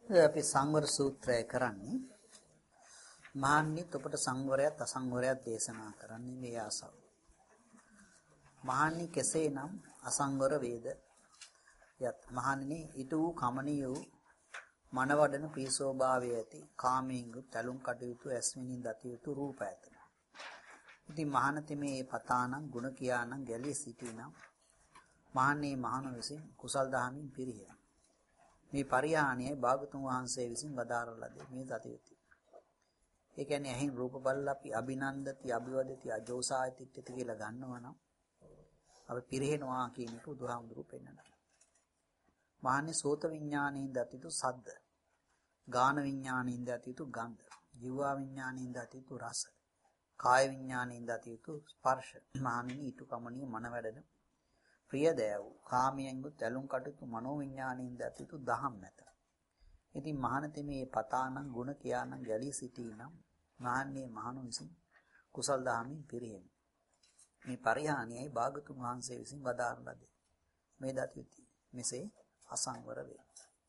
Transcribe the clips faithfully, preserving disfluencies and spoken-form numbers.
අපි සංවර සූත්‍රය කරන්නේ මහන්නි ඔබට සංවරයත් අසංවරයත් දේශනා කරන්නේ මේ ආසාව. මහන්නි කෙසේනම් අසංවර වේද යත් මහන්නි ඊට වූ කමනිය වූ මනවඩන ප්‍රීසෝභාවය ඇති කාමයෙන් තලුම් කටයුතු ඇස්මිනින් දතියුතු රූප ඇත. ඉතින් මහානති මේ පතානම් ගුණ කියානම් ගැලී සිටිනම් මහන්නේ මහණ විසින් කුසල් දහමින් පිරිය. මේ පරිහානියයි භාගතුන් වහන්සේ විසින් වදාරන ලදී මේ දතියුතු. ඒ කියන්නේ ඇහින් රූප බලලා අපි අභිනන්දති අභිවදති අජෝසායතිත්‍ත්‍ති කියලා ගන්නවා නම් අපි පිරිහෙනවා කියන එක බුදුහාමුදුරු පෙන්නනවා. මහන්නේ සෝත විඥාණයෙන් දතිතු සද්ද, ගාන විඥාණයෙන් දතිතු ගන්ධ, ජීවා විඥාණයෙන් දතිතු රස, කාය විඥාණයෙන් දතිතු ස්පර්ශ. මහන්නේ ඊට කමණිය මන වැඩන ප්‍රිය දෑව කාමයෙන් තැලුම් කටයුතු මනෝ විඥාණයෙන් දතිතු දහම් නැත. ඉතින් මහානතේ මේ පතානම් ගුණ කියානම් ගැලී සිටීනම් මහන්නේ මහණු විසින් කුසල් දහමින් පිරිහෙන. මේ පරිහානියයි භාගතුන් වහන්සේ විසින් වදාරන ලදී මේ දතියුති. මෙසේ අසංවර වේ.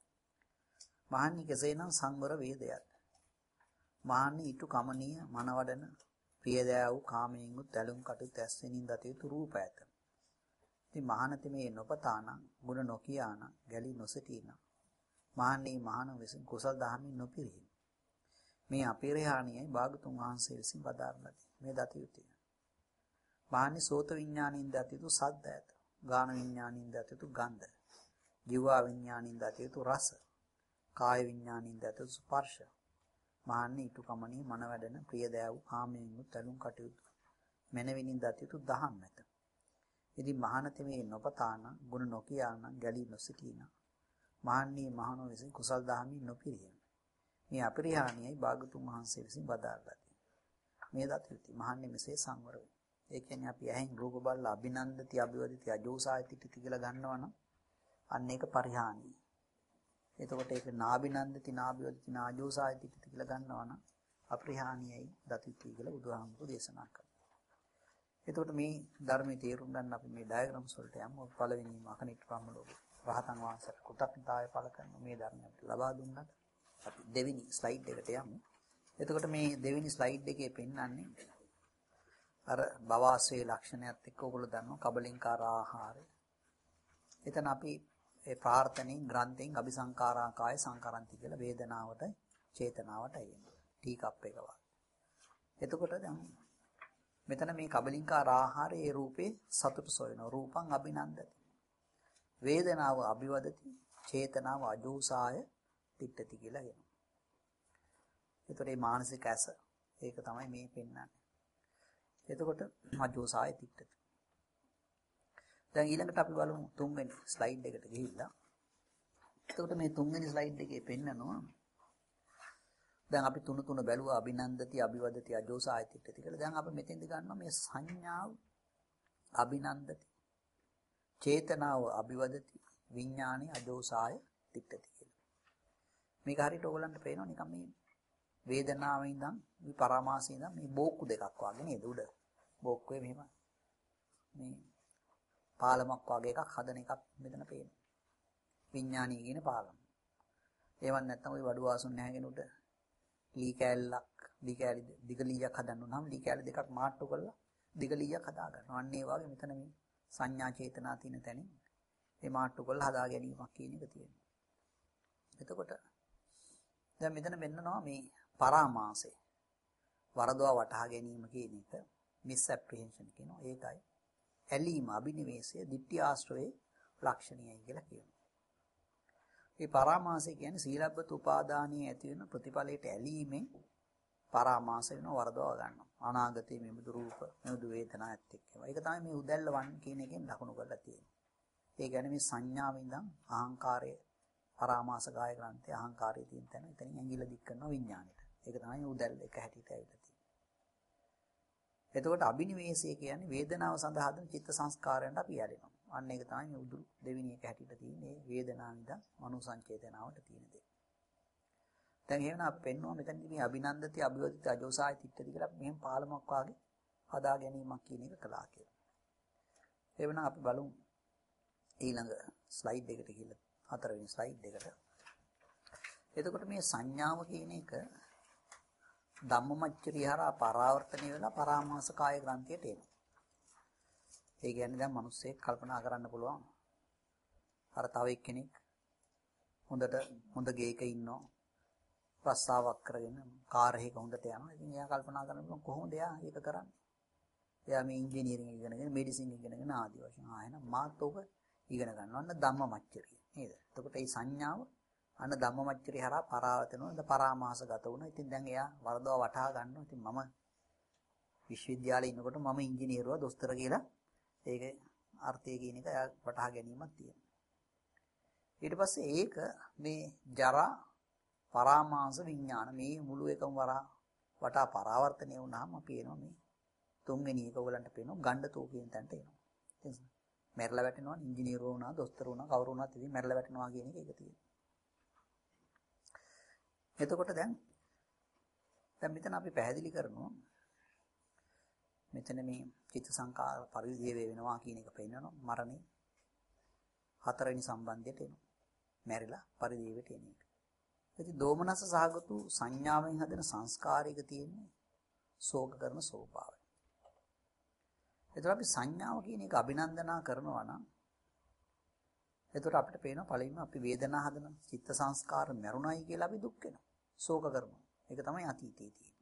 මහන්නේ කෙසේනම් සංවර වේදයත්. මහන්නේ ඊට කමනීය මනවඩන ප්‍රිය දෑව කාමයෙන් තැලුම් කටයුතු ඇස්වෙනින් දතියුතු රූප ඇත. ඉතින් මහානතේ මේ නොපතානම් ගුණ නොකියානම් ගැලී නොසිටීනම් මහන්නේ මහණ විසින් කුසල් දහමින් නොපිරිහි. මේ අපිරිහානියයි භාගතුන් වහන්සේ විසින් වදාරන ලදී මේ දතියුතිය. මහන්නේ සෝත විඥානින් දතියුතු සද්ද ඇත. ගාන විඥානින් දතියුතු ගන්ධ, ජීවා විඥානින් දතියුතු රස, කාය විඥානින් දතියුතු ස්පර්ශ. මහන්නේ ඊට කමණී මන වැඩන ප්‍රිය දෑව කාමයෙන් තලුම් කටයුතු මනවිනින් දතියුතු දහම් නැත. ඉතින් මහානතේ මේ නොපතාන ගුණ නොකියාන ගැලී නොසිටින මහන්නේ මහණෝ විසින් කුසල් දහමින් නොපිරියන. මේ අපරිහානියයි භාගතුන් වහන්සේ විසින් වදාළා. මේ දතියුති මහන්නේ මෙසේ සංවර වේ. ඒ කියන්නේ අපි ඇහෙන් රූප බලලා අභිනන්දති අභිවදිති අජෝසායතිත්‍ති කියලා ගන්නවනම් අන්න ඒක පරිහානිය. එතකොට ඒක නාභිනන්දති නාභිවදිති නාජෝසායතිත්‍ති කියලා ගන්නවනම් අපරිහානියයි දතියුති කියලා බුදුහාමුදුරු දේශනා කළා. එතකොට මේ ධර්මයේ තේරුම් ගන්න අපි මේ ඩයග්‍රෑම්ස් වලට යමු. පළවෙනිම අකනිට ප්‍රාමලෝක රහතන් වහන්සේට කෘතඥතාවය පළ කරන මේ ධර්මය අපිට ලබා දුන්නාට අපි දෙවෙනි ස්ලයිඩ් එකට යමු. එතකොට මේ දෙවෙනි ස්ලයිඩ් එකේ පෙන්වන්නේ අර භවආශ්‍රේ ලක්ෂණයත් එක්ක ඔයගොල්ලෝ දන්නවා කබලින්කාර ආහාරය. එතන අපි ඒ ප්‍රාර්ථනෙන් ග්‍රන්ථයෙන් අபிසංකාරාකාය සංකරන්ති කියලා වේදනාවට චේතනාවට එන්නේ. ටී කප් එක වගේ. එතකොට දැන් මෙතන මේ කබලින්කාර ආහාරයේ රූපේ සතුට සොයන රූපං අභිනන්දති. වේදනාව අභිවදති, චේතනාව අජෝසාය තිට්ඨති කියලා කියනවා. ඒතකොට මේ මානසික ඇස ඒක තමයි මේ පෙන්වන්නේ. එතකොට අජෝසාය තිට්ඨති. දැන් ඊළඟට අපි බලමු තුන්වෙනි ස්ලයිඩ් එකට ගිහිල්ලා. එතකොට මේ තුන්වෙනි ස්ලයිඩ් එකේ පෙන්නනවා දැන් අපි තුන තුන බැලුවා අභිනන්දති අභිවදති අජෝසාය තිට්ඨති කියලා. දැන් අපි මෙතෙන්ද ගන්නවා මේ සංඥාව අභිනන්දති, චේතනාව අභිවදති, විඥානි අජෝසාය තිට්ඨති කියලා. මේක හරියට ඕගලන්ට පේනවා නිකන් මේ වේදනාවෙන් ඉඳන් මේ පරාමාසයෙන් ඉඳන් මේ බෝක්කු දෙකක් වගේ නේද උඩ. බෝක්කුවේ මෙහෙම මේ පාලමක් වගේ එකක් හදන එකක් මෙතන පේනවා. විඥානීය කියන පාලම. ඒවත් නැත්තම් ওই වඩු ආසුන් නැහැගෙන උඩ ලී කෑල්ලක් ලී කෑලි දිග ලීයක් හදන්න උනහම ලී කෑලි දෙකක් මාට්ටු කරලා දිග ලීයක් හදා ගන්නවා. අන්න ඒ වගේ මෙතන මේ සංඥා චේතනා තියෙන තැනින් මේ මාට්ටු කරලා හදා ගැනීමක් කියන එක තියෙනවා. එතකොට දැන් මෙතන මෙන්නනවා මේ පරාමාසය වරදවා වටහා ගැනීම කියන එක මිස් ඇප්‍රිහෙන්ෂන් කියනවා. ඒකයි ඇලීම අභිනිවේෂය ditthi ආශ්‍රයේ ලක්ෂණයයි කියලා කියනවා. මේ පරාමාසය කියන්නේ සීලබ්බත උපාදානයේ ඇති වෙන ප්‍රතිඵලයට ඇලීමෙන් පරාමාස වෙනවා වරදවා ගන්නවා. අනාගතයේ මෙමුදු රූප මෙමුදු වේදනා ඇත් එක්ක. ඒක තමයි මේ උදැල්ල වන් කියන එකෙන් ලකුණු කරලා තියෙන්නේ. ඒ කියන්නේ මේ සංඥාවෙන් ඉඳන් අහංකාරය පරාමාස කාය ග්‍රන්ථය අහංකාරයේ තියෙන තැන එතනින් ඇඟිල්ල දික් කරනවා විඥාණයට. ඒක තමයි උදැල්ල එක හැටියට ඇවිල්ලා තියෙන්නේ. එතකොට අභිනිවේෂය කියන්නේ වේදනාව සඳහා හදන චිත්ත සංස්කාරයන්ට අපි යැලෙනවා. අන්න ඒක තමයි මේ උදුරු දෙවෙනි එක හැටියට තියෙන්නේ වේදනාව ඉඳන් මනෝ සංචේතනාවට තියෙන දේ. දැන් එහෙනම් අපි පෙන්නවා මෙතනදී මේ අභිනන්දති අභිවදිත අජෝසාය තිට්ඨති කියලා මෙහෙම පාලමක් වාගේ හදා ගැනීමක් කියන එක කළා කියලා. එවනම් අපි බලමු ඊළඟ ස්ලයිඩ් එකට ගිහලා හතරවෙනි ස්ලයිඩ් එකට. එතකොට මේ සංඥාව කියන එක ධම්මමච්චරිය හරහා පරාවර්තනය වෙලා පරාමාස කාය ග්‍රන්ථියට එනවා. ඒ කියන්නේ දැන් මිනිස්සෙක් කල්පනා කරන්න පුළුවන්. අර තව එක්කෙනෙක් හොඳට හොඳ ගේක ඉන්නවා. ප්‍රස්තාවක් කරගෙන කාර් එකක හොඳට යනවා. ඉතින් එයා කල්පනා කරනවා කොහොමද එයා ඒක කරන්නේ? එයා මේ ඉංජිනේරින් ඉගෙනගෙන මෙඩිසින් ඉගෙනගෙන ආදී වශයෙන් ආ එහෙනම් මාත් ඔබ ඉගෙන ගන්නවා අන්න ධම්මමච්චරිය නේද? එතකොට මේ සංඥාව අන්න ධම්මමච්චරිය හරහා පරාවර්තන වෙනවා. පරාමාසගත වුණා. ඉතින් දැන් එයා වරදව වටහා ගන්නවා. ඉතින් මම විශ්වවිද්‍යාලේ ඉන්නකොට මම ඉංජිනේරුවා දොස්තර කියලා ඒකේ අර්ථය කියන එක එයා වටහා ගැනීමක් තියෙනවා. ඊට පස්සේ ඒක මේ ජරා පරාමාස විඥාන මේ මුළු එකම වරා වටා පරාවර්තනය වුණාම අපි එනවා මේ තුන්වෙනි එක ඔයගලන්ට පේනවා ගණ්ඩතෝ කියන තැනට එනවා. තේරුණාද? මැරලා වැටෙනවා ඉංජිනේරුවෝ වුණා දොස්තර වුණා කවුරු වුණත් ඉතින් මැරලා වැටෙනවා කියන එක ඒක තියෙනවා. එතකොට දැන් දැන් මෙතන අපි පැහැදිලි කරනවා මෙතන මේ චිත්ත සංකාර පරිදේව වෙනවා කියන එක පෙන්නනවා මරණේ හතරවෙනි සම්බන්ධයට එනවා. මැරිලා පරිදේවට එන එක. ඉතින් දෝමනස සහගතු සංඥාවෙන් හදන සංස්කාරයක තියෙන්නේ ශෝක කරන ස්වභාවය. එතකොට අපි සංඥාව කියන එක අභිනන්දනා කරනවා නම් එතකොට අපිට පේනවා පළවෙනිම අපි වේදනා හදන චිත්ත සංස්කාර මරුණයි කියලා අපි දුක් වෙනවා. ශෝක කරනවා. ඒක තමයි අතීතයේ තියෙන්නේ.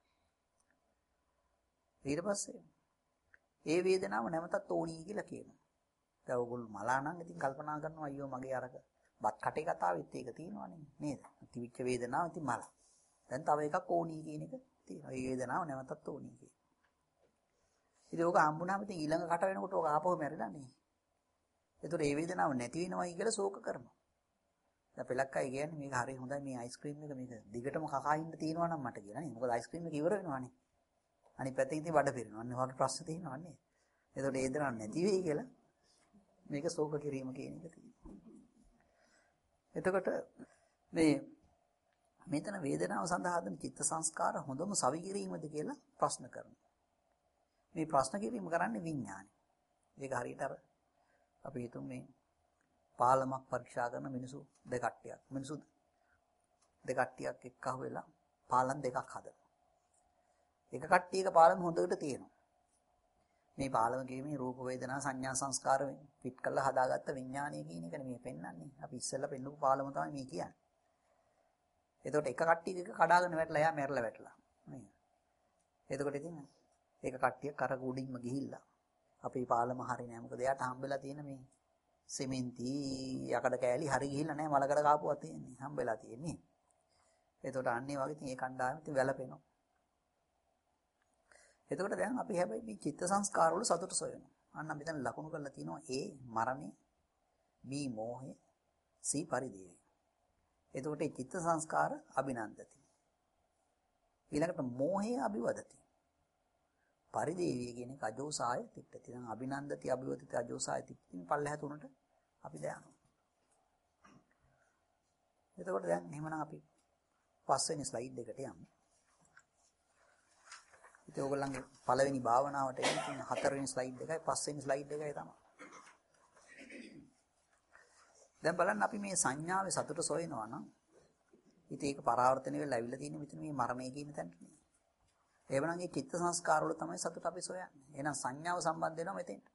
ඊට පස්සේ ඒ වේදනාව නැවතත් ඕනී කියලා කියනවා. දැන් ඔයගොල්ලෝ මලා නම් ඉතින් කල්පනා කරනවා අයියෝ මගේ අරක බත් කටේ කතාවෙත් ඒක තියෙනවනේ නේද? තිවිච්ච වේදනාව ඉතින් මල. දැන් තව එකක් ඕනී කියන එක තියෙනවා. ඒ වේදනාව නැවතත් ඕනී කියන. ඉතින් ඕක හම්බුනාම ඉතින් ඊළඟ කට වෙනකොට ඕක ආපහු මැරිලානේ. ඒතකොට ඒ වේදනාව නැති වෙනවයි කියලා ශෝක කරනවා. දැන් පෙලක් අය කියන්නේ මේක හරි හොඳයි මේ අයිස්ක්‍රීම් එක මේක දිගටම කකා ඉන්න තියෙනවා නම් මට කියලා නේ. මොකද අයිස්ක්‍රීම් එක ඉවර වෙනවානේ. අනිත් පැත්තේ ඉතින් වඩ පිරෙනවා. අන්න ඔයගේ ප්‍රශ්න තියෙනවා නේ. ඒතකොට ඒ දරන්න නැති වෙයි කියලා මේක ශෝක කිරීම කියන එක තියෙනවා. එතකොට මේ මෙතන වේදනාව සඳහා හදන චිත්ත සංස්කාර හොඳම සවි කිරීමද කියලා ප්‍රශ්න කරනවා. මේ ප්‍රශ්න කිරීම කරන්නේ විඥානය. ඒක හරියට අර අපි හිතමු මේ පාලමක් පරීක්ෂා කරන මිනිසු දෙකට්ටියක්. මිනිසු දෙකට්ටියක් එක්කහුව වෙලා පාලම් දෙකක් හදනවා. එක කට්ටියක පාලම හොඳට තියෙනවා. මේ පාලම කියන්නේ රූප වේදනා සංඥා සංස්කාර පිට කරලා හදාගත්ත විඥානය කියන එකනේ මේ පෙන්වන්නේ. අපි ඉස්සෙල්ලා පෙන්නපු පාලම තමයි මේ කියන්නේ. එතකොට එක කට්ටියක කඩාගෙන වැටලා එයා මැරලා වැටලා. නේද? එතකොට ඉතින් ඒක කට්ටියක් අර කුඩින්ම ගිහිල්ලා අපේ පාලම හරිය නෑ. මොකද එයාට හම්බෙලා තියෙන මේ සිමෙන්ති යකඩ කෑලි හරි ගිහිල්ලා නෑ මලකඩ කාපුවා තියෙන්නේ. හම්බෙලා තියෙන්නේ. එතකොට අන්නේ වගේ ඉතින් ඒ කණ්ඩායම ඉතින් වැළපෙනවා. එතකොට දැන් අපි හැබැයි මේ චිත්ත සංස්කාර වල සතුට සොයනවා. අන්න මෙතන ලකුණු කරලා තියෙනවා ඒ මරණය, බී මෝහය, සී පරිදේවය. එතකොට මේ චිත්ත සංස්කාර අභිනන්දති. ඊළඟට මෝහය අභිවදති. පරිදේවය කියන එක අජෝසාය තිට්ඨති. දැන් අභිනන්දති අභිවදති අජෝසාය තිට්ඨති පල්ලෙහා තුනට අපි දානවා. එතකොට දැන් එහෙමනම් අපි පස්වෙනි ස්ලයිඩ් එකට යමු. ඉතින් ඕගොල්ලන්ගේ පළවෙනි භාවනාවට එන්න තියෙන හතරවෙනි ස්ලයිඩ් එකයි පස්වෙනි ස්ලයිඩ් එකයි තමයි. දැන් බලන්න අපි මේ සංඥාවේ සතුට සොයනවා නම් ඉතින් ඒක පරාවර්තනය වෙලා ඇවිල්ලා තියෙන්නේ මෙතන මේ මරණය කියන තැනට නේ. එහෙමනම් මේ චිත්ත සංස්කාර වල තමයි සතුට අපි සොයන්නේ. එහෙනම් සංඥාව සම්බන්ධ වෙනවා මෙතෙන්ට.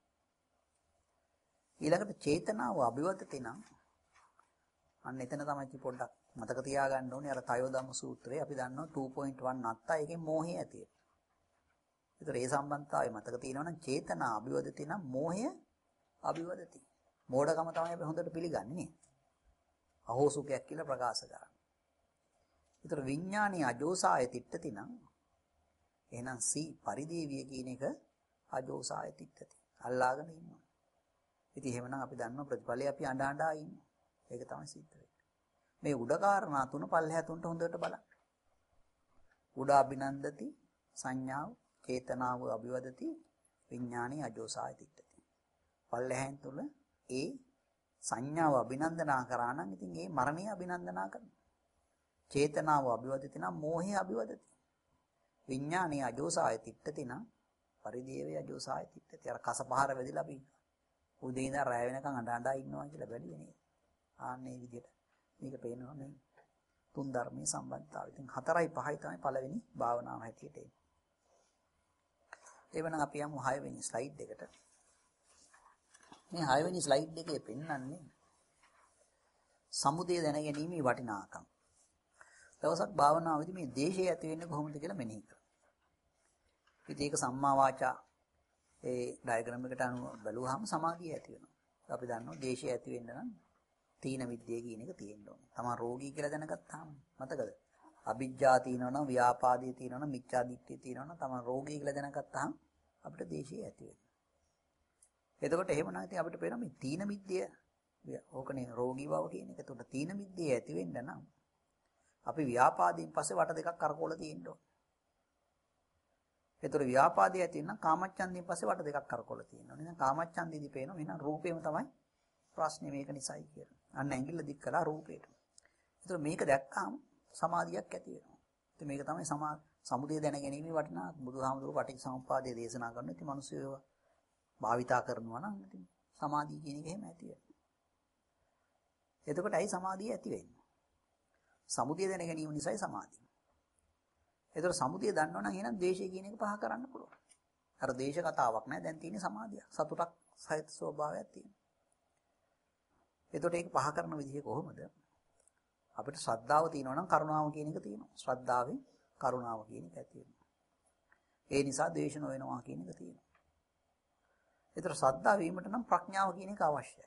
ඊළඟට චේතනාව අභිවදති නම් අන්න එතන තමයි පොඩ්ඩක් මතක තියාගන්න ඕනේ අර තයෝදම සූත්‍රයේ අපි දන්නවා two point one නත්තා එකෙන් මෝහය ඇති වෙනවා. ඒතර ඒ සම්බන්ධතාවය මතක තියෙනවා නම් චේතනා අභිවදති නම් මෝහය අභිවදති. මෝඩකම තමයි අපි හොඳට පිළිගන්නේ නේ. අහෝසුකයක් කියලා ප්‍රකාශ කරන්නේ. ඒතර විඥානීය අජෝසාය තිට්ඨති නම් එහෙනම් සී පරිදේවිය කියන එක අජෝසාය තිට්ඨති. අල්ලාගෙන ඉන්නවා. ඉතින් එහෙමනම් අපි දන්නවා ප්‍රතිඵලය අපි අඬ අඬා ඉන්නවා. ඒක තමයි සිද්ධ වෙන්නේ. මේ උඩ කාරණා තුන පල්ලෙහා තුනට හොඳට බලන්න. උඩ අභිනන්දති සංඥාව චේතනාව අභිවදති විඥානීය අජෝසාය තිට්ඨති. පල්ලෙහෙන් තුල ඒ සංඥාව අභිනන්දනා කරා නම් ඉතින් ඒ මරණය අභිනන්දනා කරනවා. චේතනාව අභිවදති නම් මෝහය අභිවදති. විඥානීය අජෝසාය තිට්ඨති නම් පරිදේවේ අජෝසාය තිට්ඨති. අර කසපහර වැදිලා අපි උදේ ඉඳන් රැ වෙනකන් අඬ අඬා ඉන්නවා කියලා බැලියේ නේද? ආන්නේ විදිහට මේක පේනවා නේ. තුන් ධර්මයේ සම්බන්ධතාවය. ඉතින් හතරයි පහයි තමයි පළවෙනි භාවනාව හැටියට එන්නේ. එවනම් අපි යමු හය වෙනි ස්ලයිඩ් එකට. මේ හය වෙනි ස්ලයිඩ් එකේ පෙන්වන්නේ සමුදය දැනගැනීමේ වටිනාකම. දවසක් භාවනාවේදී මේ දේශය ඇති වෙන්නේ කොහොමද කියලා මෙනෙහි කරා. ඉතින් ඒක සම්මා වාචා ඒ ඩයග්‍රෑම් එකට අනුව බලුවාම සමාධිය ඇති වෙනවා. අපි දන්නවා දේශය ඇති වෙන්න නම් තීන විද්‍යාව කියන එක තියෙන්න ඕනේ. තමන් රෝගී කියලා දැනගත්තාම මතකද? අවිජ්ජා තියෙනවනම් ව්‍යාපාදේ තියෙනවනම් මිච්ඡා දිට්ඨිය තියෙනවනම් තමන් රෝගී කියලා දැනගත්තාම අපිට දේශය ඇති වෙනවා. එතකොට එහෙම නම් ඉතින් අපිට පේනවා මේ තීන විද්‍යාව ඕකනේ රෝගී බව කියන එක. එතකොට තීන විද්‍යාව ඇති වෙන්න නම් අපි ව්‍යාපාදයෙන් පස්සේ වට දෙකක් කරකවලා තියෙන්න ඕනේ. ඒතර ව්‍යාපාදයේ ඇති වෙන කාමච්ඡන්දයෙන් පස්සේ වට දෙකක් කරකවලා තියෙනවා. එහෙනම් කාමච්ඡන්දෙදි පේනවා එහෙනම් රූපේම තමයි ප්‍රශ්නේ මේක නිසයි කියලා. අන්න ඇඟිල්ල දික් කළා රූපේට. ඒතර මේක දැක්කම සමාධියක් ඇති වෙනවා. ඉතින් මේක තමයි සමා සමුදය දැනගැනීමේ වටිනා බුදුහාමුදුරුවෝ පටිච්චසමුප්පාදයේ දේශනා කරන ඉතින් මිනිස්සු ඒවා භාවිතා කරනවා නම් ඉතින් සමාධිය කියන එක එහෙම ඇති වෙනවා. එතකොට ඇයි සමාධිය ඇති වෙන්නේ? සමුදය දැන ගැනීම නිසායි සමාධිය. ඒතර සමුදය දන්නවනම් එහෙනම් ද්වේෂය කියන එක පහ කරන්න පුළුවන්. අර ද්වේෂ කතාවක් නෑ දැන් තියෙන්නේ සමාධිය. සතුටක් සහිත ස්වභාවයක් තියෙනවා. ඒතකොට ඒක පහ කරන විදිහ කොහොමද? අපිට ශ්‍රද්ධාව තියෙනවා නම් කරුණාව කියන එක තියෙනවා. ශ්‍රද්ධාවෙන් කරුණාව කියන එක ඇති වෙනවා. ඒ නිසා ද්වේෂ නොවෙනවා කියන එක තියෙනවා. ඒතර ශ්‍රද්ධාව වීමට නම් ප්‍රඥාව කියන එක අවශ්‍යයි.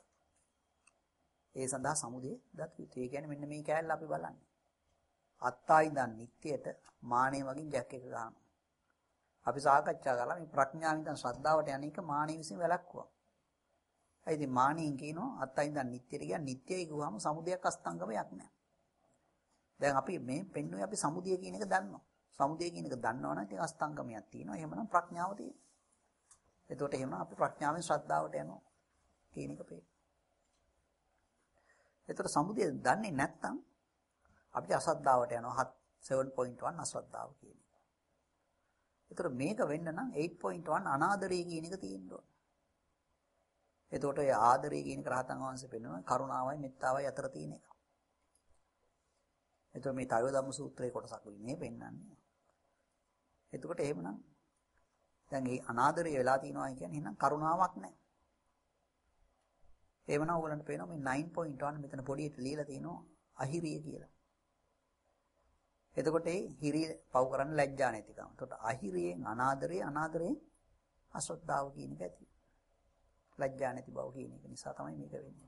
ඒ සඳහා සමුදය දත් යුතුය. ඒ කියන්නේ මෙන්න මේ කෑල්ල අපි බලන්නේ. අත්තා ඉඳන් නිට්ටියට මානෙ වගේ ජැක් එක ගන්නවා. අපි සාකච්ඡා කරලා මේ ප්‍රඥාවෙන් ඉඳන් ශ්‍රද්ධාවට යන එක මානෙ විසින් වැළක්වුවා. ඒ ඉතින් මානෙන් කියනවා අත්තා ඉඳන් නිට්ටියට කියන්නේ නිට්ටයයි කිව්වම සමුදයක් අස්තංගමයක් නෑ. දැන් අපි මේ පෙන්නුවේ අපි සමුදය කියන එක දන්නවා. සමුදය කියන එක දන්නවනම් ඉතින් අස්තංගමයක් තියෙනවා. එහෙමනම් ප්‍රඥාව තියෙනවා. එතකොට එහෙමනම් අපි ප්‍රඥාවෙන් ශ්‍රද්ධාවට යනවා කියන එක පේනවා. එතකොට සමුදය දන්නේ නැත්නම් අපිට අසද්ධාවට යනවා seven point one අසද්ධාව කියන එක. එතකොට මේක වෙන්න නම් eight point one අනාදරය කියන එක තියෙන්න ඕන. එතකොට ඒ ආදරය කියන එක රහතන් වහන්සේ පෙන්වනවා කරුණාවයි මෙත්තාවයි අතර තියෙන එක. එතකොට මේ තයෝ ධම්ම සූත්‍රයේ කොටසක් මේ පෙන්වන්නේ. එතකොට එහෙමනම් දැන් මේ අනාදරය වෙලා තියෙනවා කියන්නේ එහෙනම් කරුණාවක් නැහැ. එහෙමනම් ඕගලන්ට පේනවා මේ nine point one මෙතන පොඩියට ලියලා තියෙනවා අහිරිය කියලා. එතකොට ඒ හිරිය පව කරන්න ලැජ්ජා නැතිකම. එතකොට අහිරියෙන් අනාදරේ අනාදරයෙන් අශ්‍රද්ධාව කියන එක ඇති. ලැජ්ජා නැති බව කියන එක නිසා තමයි මේක වෙන්නේ.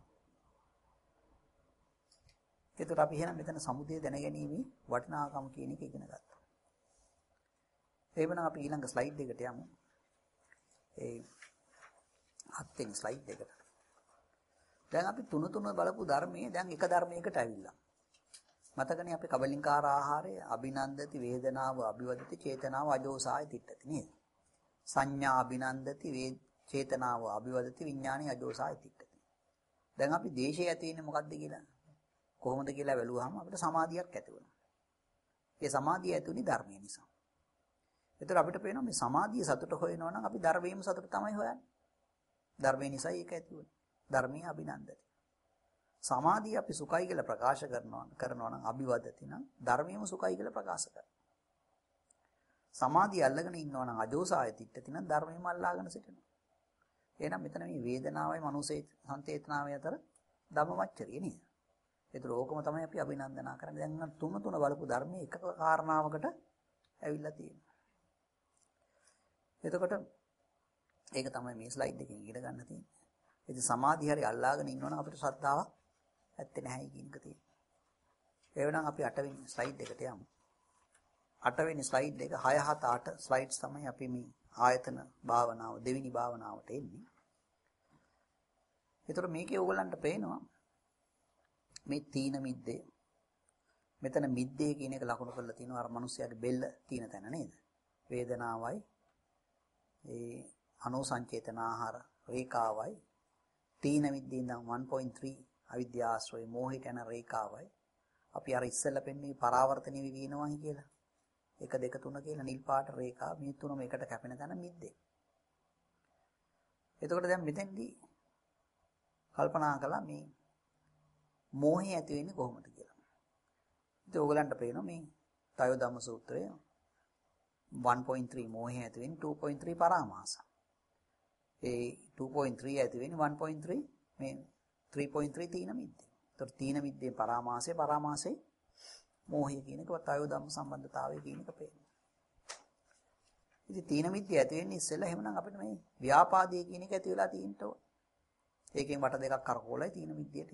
එතකොට අපි එහෙනම් මෙතන සමුදය දැනගැනීමේ වටිනාකම කියන එක ඉගෙන ගත්තා. එහෙනම් අපි ඊළඟ ස්ලයිඩ් එකට යමු. ඒ හත් වෙනි ස්ලයිඩ් එකට. දැන් අපි තුන තුන බලපු ධර්මයේ දැන් එක ධර්මයකට ඇවිල්ලා. මතකනේ අපි කබලින්කාර ආහාරය අභිනන්දති වේදනාව අභිවදති චේතනාව අජෝසාය තිට්ඨති නේද? සංඥා අභිනන්දති වේ චේතනාව අභිවදති විඥානි අජෝසාය තිට්ඨති. දැන් අපි දේශය ඇති වෙන්නේ මොකද්ද කියලා කොහොමද කියලා බැලුවාම අපිට සමාධියක් ඇති වෙනවා. ඒ සමාධිය ඇති උනේ ධර්මය නිසා. ඒතර අපිට පේනවා මේ සමාධිය සතුට හොයනවා නම් අපි ධර්මයේම සතුට තමයි හොයන්නේ. ධර්මය නිසා ඒක ඇති වෙන්නේ. ධර්මයේ අභිනන්දති. සමාධිය අපි සුඛයි කියලා ප්‍රකාශ කරනවා කරනවා නම් අභිවදති නම් ධර්මයේම සුඛයි කියලා ප්‍රකාශ කරනවා. සමාධිය අල්ලගෙන ඉන්නවා නම් අජෝසාය තිට්ඨති නම් ධර්මයේම අල්ලාගෙන සිටිනවා. එහෙනම් මෙතන මේ වේදනාවයි මනෝසේ සංතේතනාවයි අතර ධම්මවච්චරිය නේද? ඒතර ඕකම තමයි අපි අභිනන්දනා කරන්නේ. දැන් නම් තුන තුන බලපු ධර්මයේ එක කාරණාවකට ඇවිල්ලා තියෙනවා. එතකොට ඒක තමයි මේ ස්ලයිඩ් එකකින් ඉගෙන ගන්න තියෙන්නේ. ඉතින් සමාධිය හරි අල්ලාගෙන ඉන්නවනම් අපිට ශ්‍රද්ධාවක් ඇත්තේ නැහැ කියන එක තියෙනවා. එවනම් අපි අට වෙනි ස්ලයිඩ් එකට යමු. අට වෙනි ස්ලයිඩ් එක හය හත අට ස්ලයිඩ්ස් තමයි අපි මේ ආයතන භාවනාව දෙවෙනි භාවනාවට එන්නේ. ඒතර මේකේ ඕගලන්ට පේනවා මේ තීන මිද්දේ මෙතන මිද්දේ කියන එක ලකුණු කරලා තිනවා අර මිනිස්යාගේ බෙල්ල තියෙන තැන නේද? වේදනාවයි ඒ අනුසංචේතන ආහාර රේඛාවයි තීන මිද්දේ ඉඳන් one point three අවිද්‍යාශ්‍රය මෝහිත යන රේඛාවයි අපි අර ඉස්සෙල්ලා පෙන්නේ පරාවර්තන විවිනවයි කියලා. එක දෙක තුන කියලා නිල් පාට රේඛා මේ තුනම එකට කැපෙන තැන මිද්දේ. එතකොට දැන් මෙතෙන්දී කල්පනා කළා මේ මෝහය ඇති වෙන්නේ කොහොමද කියලා. ඉතින් ඕගලන්ට පේනවා මේ තයෝ ධම්ම සූත්‍රයේ one point three මෝහය ඇති වෙන්නේ two point three පරාමාස. ඒ two point three ඇති වෙන්නේ one point three මේ three point three තීන මිද්දේ. ඒතර තීන මිද්දේ පරාමාසය පරාමාසයේ මෝහය කියන එක තයෝ ධම්ම සම්බන්ධතාවය කියන එක පේනවා. ඉතින් තීන මිද්දේ ඇති වෙන්නේ ඉස්සෙල්ලා එහෙමනම් අපිට මේ ව්‍යාපාදයේ කියන එක ඇති වෙලා තියෙන්න ඕන. ඒකෙන් වට දෙකක් කරකෝලයි තීන මිද්දේට.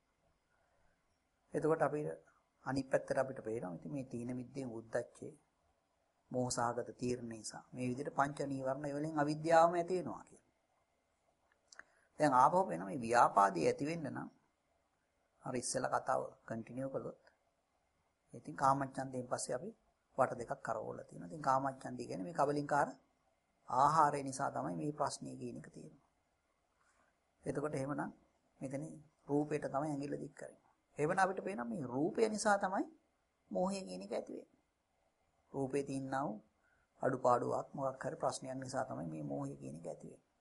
එතකොට අපි අනිත් පැත්තට අපිට පේනවා ඉතින් මේ තීන මිද්දේ උද්දච්චේ මෝහසහගත තීරණ නිසා මේ විදිහට පංච නීවරණ වලින් අවිද්‍යාවම ඇති වෙනවා කියන. දැන් ආපහු වෙන මේ ව්‍යාපාදයේ ඇති වෙන්න නම් අර ඉස්සෙල්ලා කතාව කන්ටිනියු කළොත් ඉතින් කාමච්ඡන්දයෙන් පස්සේ අපි වට දෙකක් කරවලා තියෙනවා. ඉතින් කාමච්ඡන්දය කියන්නේ මේ කබලින්කාර ආහාරය නිසා තමයි මේ ප්‍රශ්නේ කියන එක තියෙන්නේ. එතකොට එහෙමනම් මෙතන රූපයට තමයි ඇඟිල්ල දික් කරන්නේ. එහෙමනම් අපිට පේනවා මේ රූපය නිසා තමයි මෝහය කියන එක ඇති වෙන්නේ. රූපේ තියෙනා වූ අඩුපාඩුවක් මොකක් හරි ප්‍රශ්නයක් නිසා තමයි මේ මෝහය කියන එක ඇති වෙන්නේ.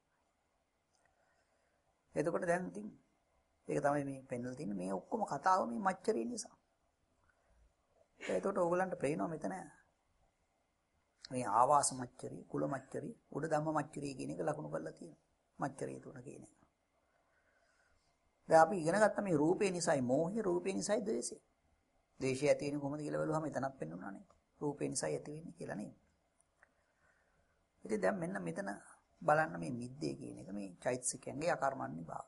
එතකොට දැන් ඉතින් ඒක තමයි මේ පෙන්නලා තියෙන්නේ මේ ඔක්කොම කතාව මේ මච්චරිය නිසා. එතකොට ඕගලන්ට පේනවා මෙතන මේ ආවාස මච්චරිය, කුල මච්චරිය, උඩ ධම්ම මච්චරිය කියන එක ලකුණු කරලා තියෙනවා. මච්චරිය තුන කියන එක. දැන් අපි ඉගෙන ගත්ත මේ රූපේ නිසායි මෝහය, රූපේ නිසායි ද්වේෂය. ද්වේෂය ඇති වෙන්නේ කොහොමද කියලා බලුවම එතනක් පෙන්වුණානේ. රූපේ නිසායි ඇති වෙන්නේ කියලා නේද? ඉතින් දැන් මෙන්න මෙතන බලන්න මේ මිද්දේ කියන එක මේ චෛතසිකයන්ගේ අකර්මණ්‍ය භාව.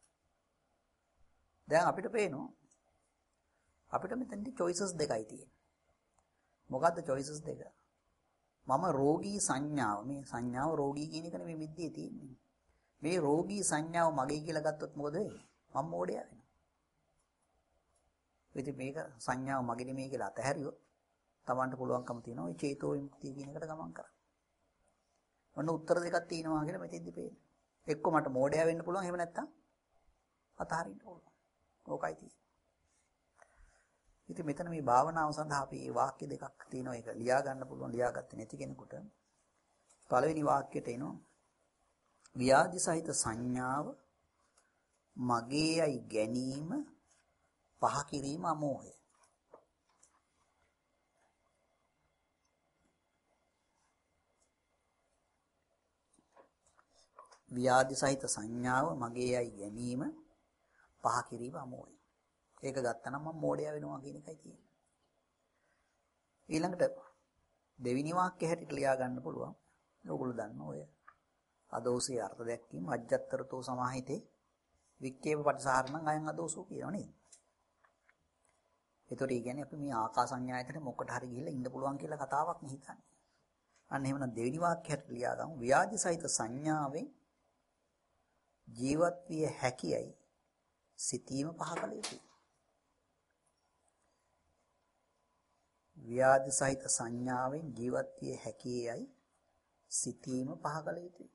දැන් අපිට පේනවා අපිට මෙතනදී choices දෙකයි තියෙන්නේ. මොකද්ද choices දෙක? මම රෝගී සංඥාව මේ සංඥාව රෝගී කියන එක නෙමෙයි මිද්දේ තියෙන්නේ. මේ රෝගී සංඥාව මගේ කියලා ගත්තොත් මොකද වෙන්නේ? මම මෝඩයා වෙනවා. ඉතින් මේක සංඥාව මගේ නෙමෙයි කියලා අතහැරියොත් Tamanට පුළුවන්කම තියෙනවා ඒ චේතෝ විමුක්තිය කියන එකට ගමන් කරන්න. ඔන්න උත්තර දෙකක් තියෙනවා කියලා මෙතෙන්දි පේන්නේ. එක්ක මට මෝඩයා වෙන්න පුළුවන් එහෙම නැත්නම් අතහරින්න පුළුවන්. ඕකයි තියෙන්නේ. ඉතින් මෙතන මේ භාවනාව සඳහා අපි මේ වාක්‍ය දෙකක් තියෙනවා ඒක ලියා ගන්න පුළුවන් ලියාගත්තේ නැති කෙනෙකුට. පළවෙනි වාක්‍යයට එනවා ව්‍යාධි සහිත සංඥාව මගේයි ගැනීම පහ කිරීම අමෝහය. ව්‍යාධි සහිත සංඥාව මගේයි ගැනීම පහ කිරීම අමෝහය. ඒක ගත්තනම් මම මෝඩයා වෙනවා කියන එකයි තියෙන්නේ. ඊළඟට දෙවෙනි වාක්‍ය හැටියට ලියා ගන්න පුළුවන්. ඕගොල්ලෝ දන්න ඔය අදෝසේ අර්ථ දැක්වීම අජ්ජත්තරතෝ සමාහිතේ වික්කේව පටිසහරණං අයං අදෝසෝ කියනවා නේද? ඒතකොට ඒ කියන්නේ අපි මේ ආකාසඤ්ඤායතන මොකට හරි ගිහිල්ලා ඉන්න පුළුවන් කියලා කතාවක් නෙ හිතන්නේ. අන්න එහෙමනම් දෙවෙනි වාක්‍ය හැටියට ලියා ගමු. ව්‍යාධි සහිත සංඥාවෙන් ජීවත් විය හැකියයි සිතීම පහ කළ යුතුයි. ව්‍යාධි සහිත සංඥාවෙන් ජීවත් විය හැකියයි සිතීම පහ කළ යුතුයි.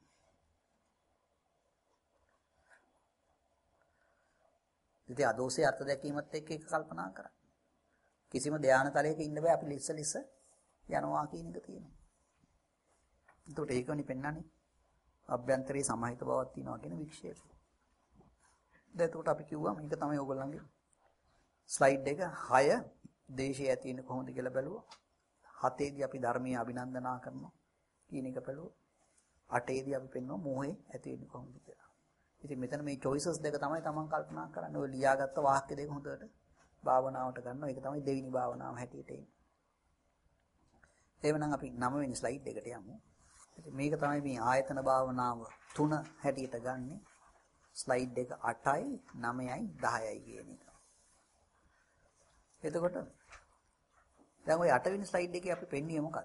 ඉතින් අදෝසේ අර්ථ දැකීමත් එක්ක එක කල්පනා කරන්න. කිසිම ධානතලයක ඉන්න බෑ අපි ලිස්ස ලිස්ස යනවා කියන එක තියෙනවා. ඒකට ඒකනේ පෙන්වන්නේ අභ්‍යන්තරයේ සමාහිත බවක් තියෙනවා කියන වික්ෂේපය. දැන් එතකොට අපි කිව්වා මේක තමයි ඕගොල්ලන්ගේ ස්ලයිඩ් එක හය දේශය ඇති වෙන්නේ කොහොමද කියලා බැලුවා. හතේදී අපි ධර්මයේ අභිනන්දනා කරනවා කියන එක බැලුවා. අටේදී අපි පෙන්වනවා මොහේ ඇති වෙන්නේ කොහොමද කියලා. ඉතින් මෙතන මේ choices දෙක තමයි තමන් කල්පනා කරන්නේ. ඔය ලියාගත්ත වාක්‍ය දෙක හොඳට භාවනාවට ගන්නවා. ඒක තමයි දෙවෙනි භාවනාව හැටියට එන්නේ. එහෙනම් අපි නව වෙනි ස්ලයිඩ් එකට යමු. ඉතින් මේක තමයි මේ ආයතන භාවනාව තුන හැටියට ගන්නෙ. ස්ලයිඩ් එක අටයි නවයයි දහයයි කියන එක. එතකොට දැන් ওই අට වෙනි ස්ලයිඩ් එකේ අපි පෙන්වන්නේ මොකක්ද?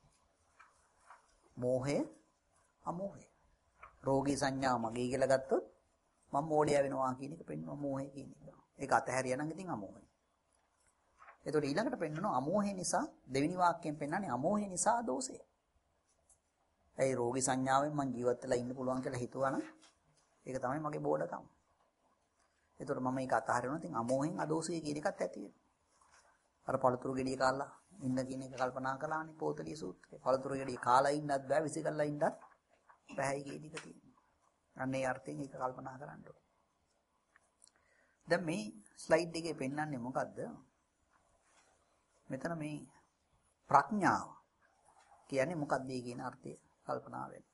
මෝහය, අමෝහය. රෝගී සංඥාව මගේ කියලා ගත්තොත් මම මෝඩයා වෙනවා කියන එක පෙන්වනවා මෝහය කියන එක. ඒක අතහැරියා නම් ඉතින් අමෝහය. එතකොට ඊළඟට පෙන්වනවා අමෝහය නිසා දෙවෙනි වාක්‍යයෙන් පෙන්වන්නේ අමෝහය නිසා දෝෂය. ඒ රෝගී සංඥාවෙන් මම ජීවත් වෙලා ඉන්න පුළුවන් කියලා හිතුවා නම් ඒක තමයි මගේ බෝඩකම. එතකොට මම ඒක අතහරිනවා. ඉතින් අමෝහෙන් අදෝෂය කියන එකත් ඇති වෙනවා. අර පළතුරු ගෙඩිය කාලා ඉන්න කියන එක කල්පනා කළානේ පොතලිය සූත්‍රයේ. පළතුරු ගෙඩිය කාලා ඉන්නත් බෑ, විසි කරලා ඉන්නත් බෑයි කියන එක තියෙනවා. අන්න ඒ අර්ථයෙන් ඒක කල්පනා කරන්න ඕනේ. දැන් මේ ස්ලයිඩ් එකේ පෙන්වන්නේ මොකද්ද? මෙතන මේ ප්‍රඥාව කියන්නේ මොකක්ද කියන අර්ථය කල්පනා වෙන්න.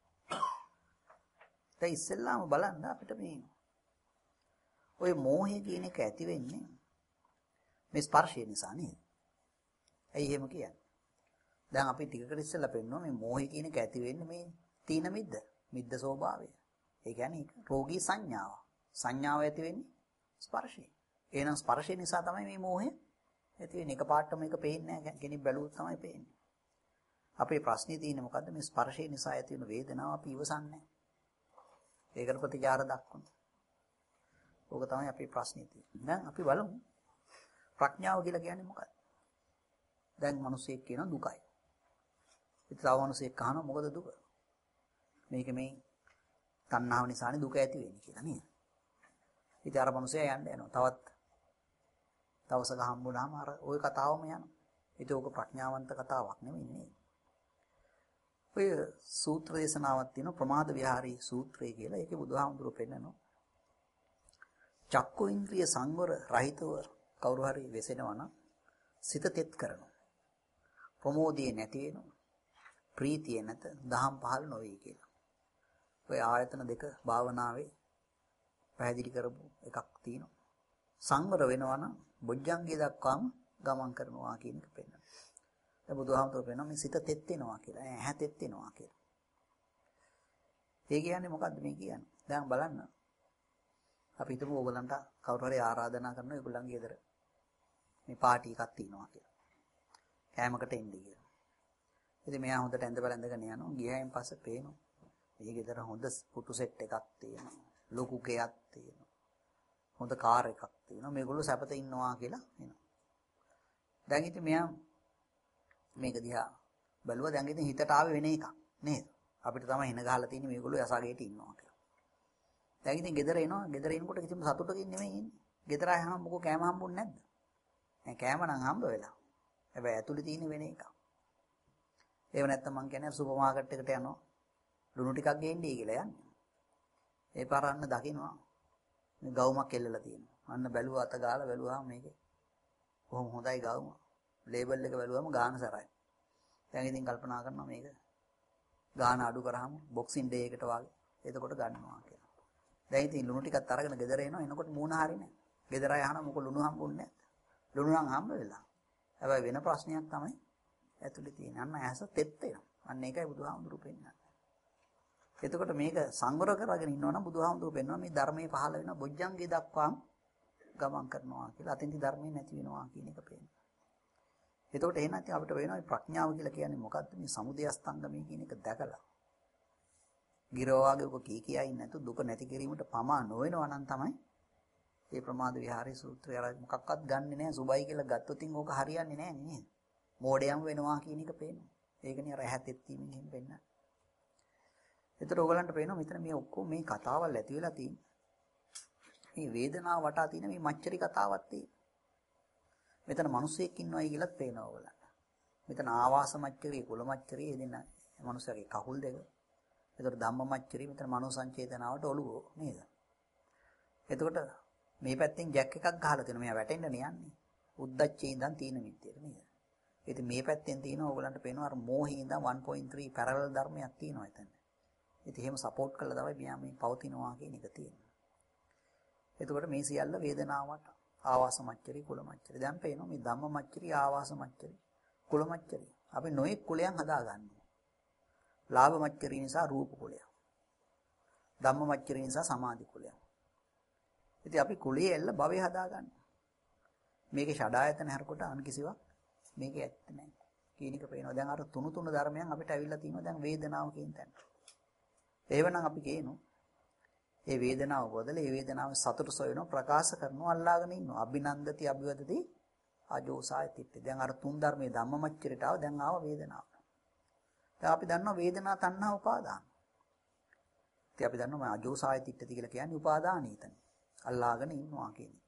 දැන් ඉස්සෙල්ලාම බලන්න අපිට මේ ඔය මෝහය කියන එක ඇති වෙන්නේ මේ ස්පර්ශය නිසා නේද? ඇයි එහෙම කියන්නේ? දැන් අපි ටිකකට ඉස්සෙල්ලා පෙන්නුවා මේ මෝහය කියන එක ඇති වෙන්නේ මේ තීන මිද්ද, මිද්ද ස්වභාවය. ඒ කියන්නේ රෝගී සංඥාව. සංඥාව ඇති වෙන්නේ ස්පර්ශය. එහෙනම් ස්පර්ශය නිසා තමයි මේ මෝහය ඇති වෙන්නේ. එකපාරටම මේක පේන්නේ නැහැ. කෙනෙක් බැලුවොත් තමයි පේන්නේ. අපේ ප්‍රශ්නේ තියෙන්නේ මොකද්ද? මේ ස්පර්ශය නිසා ඇති වෙන වේදනාව අපි ඉවසන්නේ. ඒකට ප්‍රතිචාර දක්වනවා. ඕක තමයි අපේ ප්‍රශ්නේ තියෙන්නේ. දැන් අපි බලමු ප්‍රඥාව කියලා කියන්නේ මොකක්ද? දැන් මිනිස්සෙක් කියන දුකයි. ඉතින් තව මිනිස්සෙක් අහනවා මොකද දුක? මේක මේ තණ්හාව නිසානේ දුක ඇති වෙන්නේ කියලා නේද? ඉතින් අර මිනිස්සයා යන්න යනවා. තවත් දවසක හම්බුනහම අර ওই කතාවම යනවා. ඉතින් ඕක ප්‍රඥාවන්ත කතාවක් නෙමෙයි නේද? ඔය සූත්‍ර දේශනාවක් තියෙනවා ප්‍රමාද විහාරී සූත්‍රය කියලා. ඒකේ බුදුහාමුදුරුවෝ පෙන්නනවා චක්කු ඉන්ද්‍රිය සංවර රහිතව කවුරු හරි වෙසෙනවා නම් සිත තෙත් කරනවා. ප්‍රමෝදයේ නැති වෙනවා. ප්‍රීතිය නැත දහම් පහළ නොවේ කියලා. ඔය ආයතන දෙක භාවනාවේ පැහැදිලි කරපු එකක් තියෙනවා. සංවර වෙනවා නම් බොජ්ජංගය දක්වාම ගමන් කරනවා කියන එක පෙන්නනවා. දැන් බුදුහාමුදුරුවෝ පෙන්නනවා මේ සිත තෙත් වෙනවා කියලා. ඇහැ තෙත් වෙනවා කියලා. ඒ කියන්නේ මොකද්ද මේ කියන්නේ? දැන් බලන්න. අපි හිතමු ඕගලන්ට කවුරු හරි ආරාධනා කරනවා ඒගොල්ලන්ගේ ගෙදර මේ පාටි එකක් තියෙනවා කියලා. කෑමකට එන්න කියලා. ඉතින් මෙයා හොඳට ඇඳ බැලඳගෙන යනවා. ගියායින් පස්සේ පේනවා. මේ ගෙදර හොඳ පුටු සෙට් එකක් තියෙනවා. ලොකු ගෙයක් තියෙනවා. හොඳ කාර් එකක් තියෙනවා. මේගොල්ලෝ සැපත ඉන්නවා කියලා එනවා. දැන් ඉතින් මෙයා මේක දිහා බැලුවා. දැන් ඉතින් හිතට ආවේ වෙන එකක් නේද? අපිට තමයි හින ගහලා තියෙන්නේ මේගොල්ලෝ යසාගෙට ඉන්නවා කියලා. දැන් ඉතින් ගෙදර එනවා. ගෙදර එනකොට කිසිම සතුටකින් නෙමෙයි ඉන්නේ. ගෙදර ආවම මොකෝ කෑම හම්බුන්නේ නැද්ද? නෑ කෑම නම් හම්බ වෙලා. හැබැයි ඇතුලේ තියෙන වෙන එකක්. ඒව නැත්තම් මං කියන්නේ සුපර් මාකට් එකට යනවා. ලුණු ටිකක් ගේන්නයි කියලා යන්නේ. ඒ පාරන්න දකින්නවා. මේ ගවුමක් එල්ලලා තියෙනවා. අන්න බැලුවා අත ගාලා බැලුවාම මේකේ කොහොම හොඳයි ගවුම. ලේබල් එක බැලුවම ගාන සරයි. දැන් ඉතින් කල්පනා කරනවා මේක ගාන අඩු කරාම බොක්සින් ඩේ එකට වගේ එතකොට ගන්නවා කියලා. දැන් ඉතින් ලුණු ටිකක් අරගෙන ගෙදර එනවා. එනකොට මූණ හරිනේ. ගෙදර අය අහනවා මොකද ලුණු හම්බුන්නේ නැද්ද? ලුණු නම් හම්බ වෙලා. හැබැයි වෙන ප්‍රශ්නයක් තමයි ඇතුලේ තියෙන්නේ. අන්න ඇස තෙත් වෙනවා. අන්න ඒකයි බුදුහාමුදුරු පෙන්නන්නේ. එතකොට මේක සංවර කරගෙන ඉන්නවනම් බුදුහාමුදුරු පෙන්වනවා මේ ධර්මයේ පහළ වෙන බොජ්ජංගය දක්වාම ගමන් කරනවා කියලා. අතින්දි ධර්මයේ නැති වෙනවා කියන එක පේනවා. එතකොට එහෙනම් ඉතින් අපිට වෙනවා ප්‍රඥාව කියලා කියන්නේ මොකද්ද? මේ සමුදය අස්තංගමී කියන එක දැකලා. ගිරවාගේ ඔක කී කියයි නැතු දුක නැති කිරීමට පමා නොවෙනවා නම් තමයි මේ ප්‍රමාද විහාරී සූත්‍රය අර මොකක්වත් ගන්නෙ නැහැ. සුබයි කියලා ගත්තොත් ඉතින් ඕක හරියන්නේ නැහැ නේද? මෝඩයම් වෙනවා කියන එක පේනවා. ඒකනේ අර ඇහැතෙත් තීමින් එහෙම වෙන්න. ඒතර ඕගලන්ට පේනවා මෙතන මේ ඔක්කොම මේ කතාවල් ඇති වෙලා තියෙන්නේ. මේ වේදනාව වටා තියෙන මේ මච්චරි කතාවක් තියෙන්නේ. මෙතන මිනිස්සෙක් ඉන්නවයි කියලාත් පේනවා ඕගලන්ට. මෙතන ආවාස මච්චරි, කුල මච්චරි එදින මිනිස්සගේ කකුල් දෙක. ඒතර ධම්ම මච්චරි මෙතන මනෝ සංචේතනාවට ඔළුව නේද? එතකොට මේ පැත්තෙන් ජැක් එකක් ගහලා තියෙනවා. මෙයා වැටෙන්න යන්නේ. උද්දච්චේ ඉඳන් තීන මිද්දේට නේද? ඉතින් මේ පැත්තෙන් තියෙනවා ඕගලන්ට පේනවා අර මෝහේ ඉඳන් one point three පැරලල් ධර්මයක් තියෙනවා එතන. ඉතින් එහෙම සපෝට් කරලා තමයි මෙයා මේ පවතිනවා කියන එක තියෙන්නේ. එතකොට මේ සියල්ල වේදනාවට ආවාස මච්චරි කුල මච්චරි. දැන් පේනවා මේ ධම්ම මච්චරි ආවාස මච්චරි කුල මච්චරි. අපි නොයෙක් කුලයන් හදා ගන්නවා. ලාභ මච්චරි නිසා රූප කුලයක්. ධම්ම මච්චරි නිසා සමාධි කුලයක්. ඉතින් අපි කුලයේ එල්ල භවය හදා ගන්නවා. මේකේ ෂඩායතන හැරකොට අන් කිසිවක් මේකේ ඇත්ත නැහැ. කියන එක පේනවා. දැන් අර තුණු තුන ධර්මයන් අපිට ඇවිල්ලා තියෙනවා දැන් වේදනාව කියන තැන. එහෙමනම් අපි කියනවා ඒ වේදනාව බදලා ඒ වේදනාව සතුට සොයනවා ප්‍රකාශ කරනවා අල්ලාගෙන ඉන්නවා. අභිනන්දති අභිවදති අජෝසාය තිට්ඨි. දැන් අර තුන් ධර්මයේ ධම්මමච්චරයට ආව දැන් ආව වේදනාව. දැන් අපි දන්නවා වේදනා තණ්හා උපාදාන. ඉතින් අපි දන්නවා අජෝසාය තිට්ඨි කියලා කියන්නේ උපාදානීතන. අල්ලාගෙන ඉන්නවා කියන්නේ.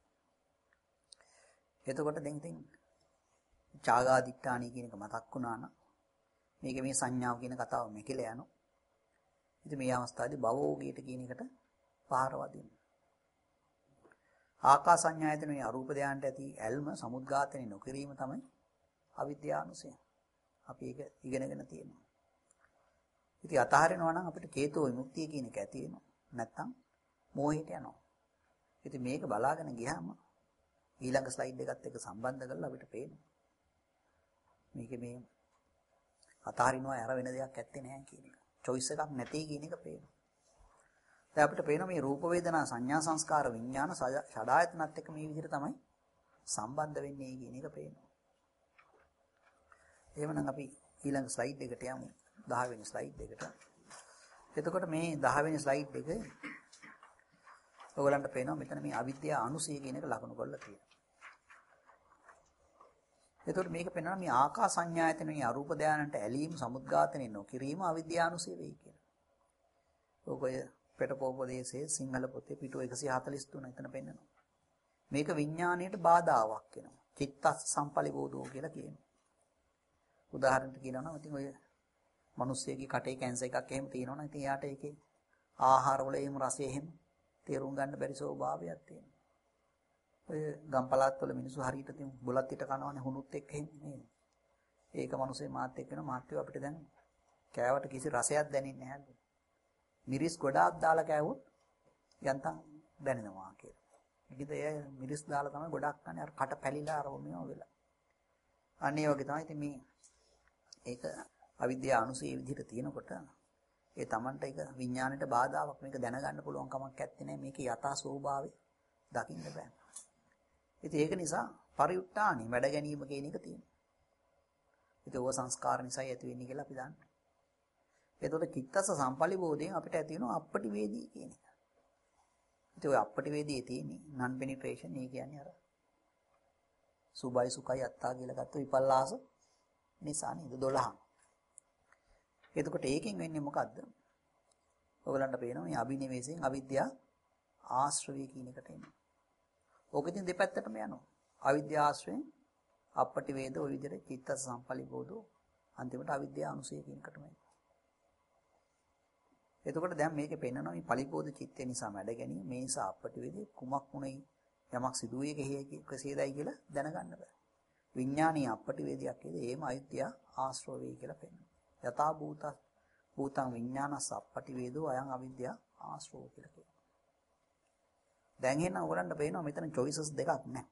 එතකොට දැන් ඉතින් චාගාදිට්ඨානී කියන එක මතක් වුණා නම් මේක මේ සංඥාව කියන කතාව මෙකෙලා යනවා. ඉතින් මේ අවස්ථාවේදී භවෝගීට කියන එකට පහර වදිනවා. ආකාසඤ්ඤායතන මේ අරූප ධානයට ඇති ඇල්ම සමුද්ඝාතනෙ නොකිරීම තමයි අවිද්‍යානුසය. අපි ඒක ඉගෙනගෙන තියෙනවා. ඉතින් අතහරිනවා නම් අපිට චේතෝ විමුක්තිය කියන එක ඇති වෙනවා. නැත්තම් මෝහයට යනවා. ඉතින් මේක බලාගෙන ගියාම ඊළඟ ස්ලයිඩ් එකත් එක්ක සම්බන්ධ කරලා අපිට පේනවා. මේකේ මේ අතහරිනවා ඇර වෙන දෙයක් ඇත්තේ නැහැ කියන එක. choice එකක් නැtei කියන එක පේනවා. දැන් අපිට පේනවා මේ රූප වේදනා සංඥා සංස්කාර විඥාන ෂඩායතනත් එක්ක මේ විදිහට තමයි සම්බන්ධ වෙන්නේ කියන එක පේනවා. එහෙමනම් අපි ඊළඟ ස්ලයිඩ් එකට යමු. දහ වෙනි ස්ලයිඩ් එකට. එතකොට මේ දහ වෙනි ස්ලයිඩ් එක ඔයගලන්ට පේනවා මෙතන මේ අවිද්‍යාව අනුසය කියන එක ලකුණු කරලා තියෙනවා. එතකොට මේක පේනවා මේ ආකාස සංඥායතනයේ අරූප ධානයට ඇලීම සමුද්ඝාතනෙ නොකිරීම අවිද්‍යාව අනුසය වෙයි කියලා. ඔය පෙටපෝපදේශයේ සිංහල පොතේ පිටු එකසිය හතළිස් තුන එතන පෙන්නනවා. මේක විඥාණයට බාධාවක් වෙනවා. චිත්තස් සම්පලිබෝධෝ කියලා කියනවා. උදාහරණයක් කියනවා නම් ඉතින් ඔය මිනිස්සෙගේ කටේ කැන්සර් එකක් එහෙම තියෙනවනම් ඉතින් එයාට ඒකේ ආහාරවල එහෙම රසය එහෙම තේරුම් ගන්න බැරි ස්වභාවයක් තියෙනවා. ඔය ගම්පලාත් වල මිනිස්සු හරියට තියමු බුලත් පිට කනවනේ හුනුත් එක්ක එහෙම නේද? ඒක මිනිස්සේ මාත් එක්ක වෙන මාත්‍ය අපිට දැන් කෑවට කිසි රසයක් දැනෙන්නේ නැහැ. මිරිස් ගොඩාක් දාලා කෑවොත් යන්තම් දැනෙනවා කියලා. ඉතින් ඒ මිරිස් දාලා තමයි ගොඩක් කන්නේ අර කට පැලිලා අර මේව වෙලා. අනේ වගේ තමයි ඉතින් මේ ඒක අවිද්‍යාව අනුසය විදිහට තියෙනකොට ඒ Tamanට ඒක විඥාණයට බාධාවක් මේක දැනගන්න පුළුවන් කමක් නැත්තේ නේ මේකේ යථා ස්වභාවය දකින්න බෑ. ඉතින් ඒක නිසා පරිඋත්තානි වැඩ ගැනීම කියන එක තියෙනවා. ඉතින් ඕව සංස්කාර නිසා ඇති වෙන්නේ කියලා අපි දන්නවා. එතකොට චිත්තස සම්පලිබෝධයෙන් අපිට ඇති වෙනවා අපපටි වේදී කියන එක. ඉතින් ඔය අපපටි වේදී තියෙන්නේ non penetration ඒ කියන්නේ අර සුභයි සුඛයි අත්තා කියලා ගත්ත විපල්ලාස නිසා නේද දොළහක්. එතකොට ඒකෙන් වෙන්නේ මොකද්ද? ඔයගලන්ට පේනවා මේ අභිනිවේෂයෙන් අවිද්‍යාව ආශ්‍රවය කියන එකට එනවා. ඕක ඉතින් දෙපැත්තටම යනවා. අවිද්‍යාව ආශ්‍රයෙන් අපපටි වේද ඔය විදිහට චිත්තස සම්පලිබෝධෝ අන්තිමට අවිද්‍යාව අනුසය කියන එකටම එනවා. එතකොට දැන් මේකේ පෙන්නනවා මේ පලිබෝධ චිත්තය නිසා මැඩ ගැනීම මේ නිසා අපපටි වේදී කුමක් වුණේ යමක් සිදුවේ කෙසේදයි කියලා දැනගන්න බෑ. විඥානීය අපපටි වේදියක් කියද ඒම අවිද්‍යාව ආශ්‍රව වේ කියලා පෙන්නනවා. යථා භූත භූතං විඥානස් අපපටි වේදෝ අයං අවිද්‍යාව ආශ්‍රව කියලා කියනවා. දැන් එහෙනම් ඔයගලන්ට පේනවා මෙතන choices දෙකක් නැහැ.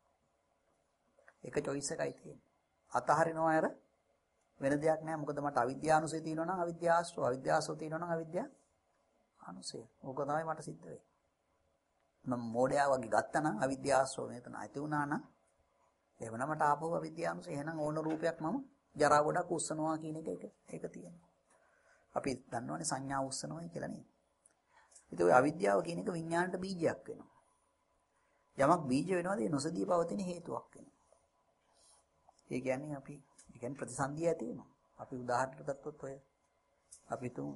එක choice එකයි තියෙන්නේ. අතහරිනවා අර වෙන දෙයක් නැහැ. මොකද මට අවිද්‍යානුසය තියෙනවා නම් අවිද්‍යාව ආශ්‍රව, අවිද්‍යාවසෝ තියෙනවා නම් අවිද්‍යාව අනුසය. ඕක තමයි මට සිද්ධ වෙන්නේ. නම් මොඩයා වගේ ගත්තා නම් අවිද්‍යාව ආශ්‍රව මෙතන ඇති වුණා නම් එහෙනම් මට ආපහු අවිද්‍යාව අනුසය එහෙනම් ඕන රූපයක් මම ජරා ගොඩක් උස්සනවා කියන එක ඒක තියෙනවා. අපි දන්නවනේ සංඥා උස්සනවායි කියලා නේද? ඉතින් ඔය අවිද්‍යාව කියන එක විඥාණයට බීජයක් වෙනවා. යමක් බීජ වෙනවාද ඒ නොසදී පවතින හේතුවක් වෙනවා. ඒ කියන්නේ අපි ඒ කියන්නේ ප්‍රතිසන්දිය ඇති වෙනවා. අපි උදාහරණයක් ගත්තොත් ඔය අපි තුන්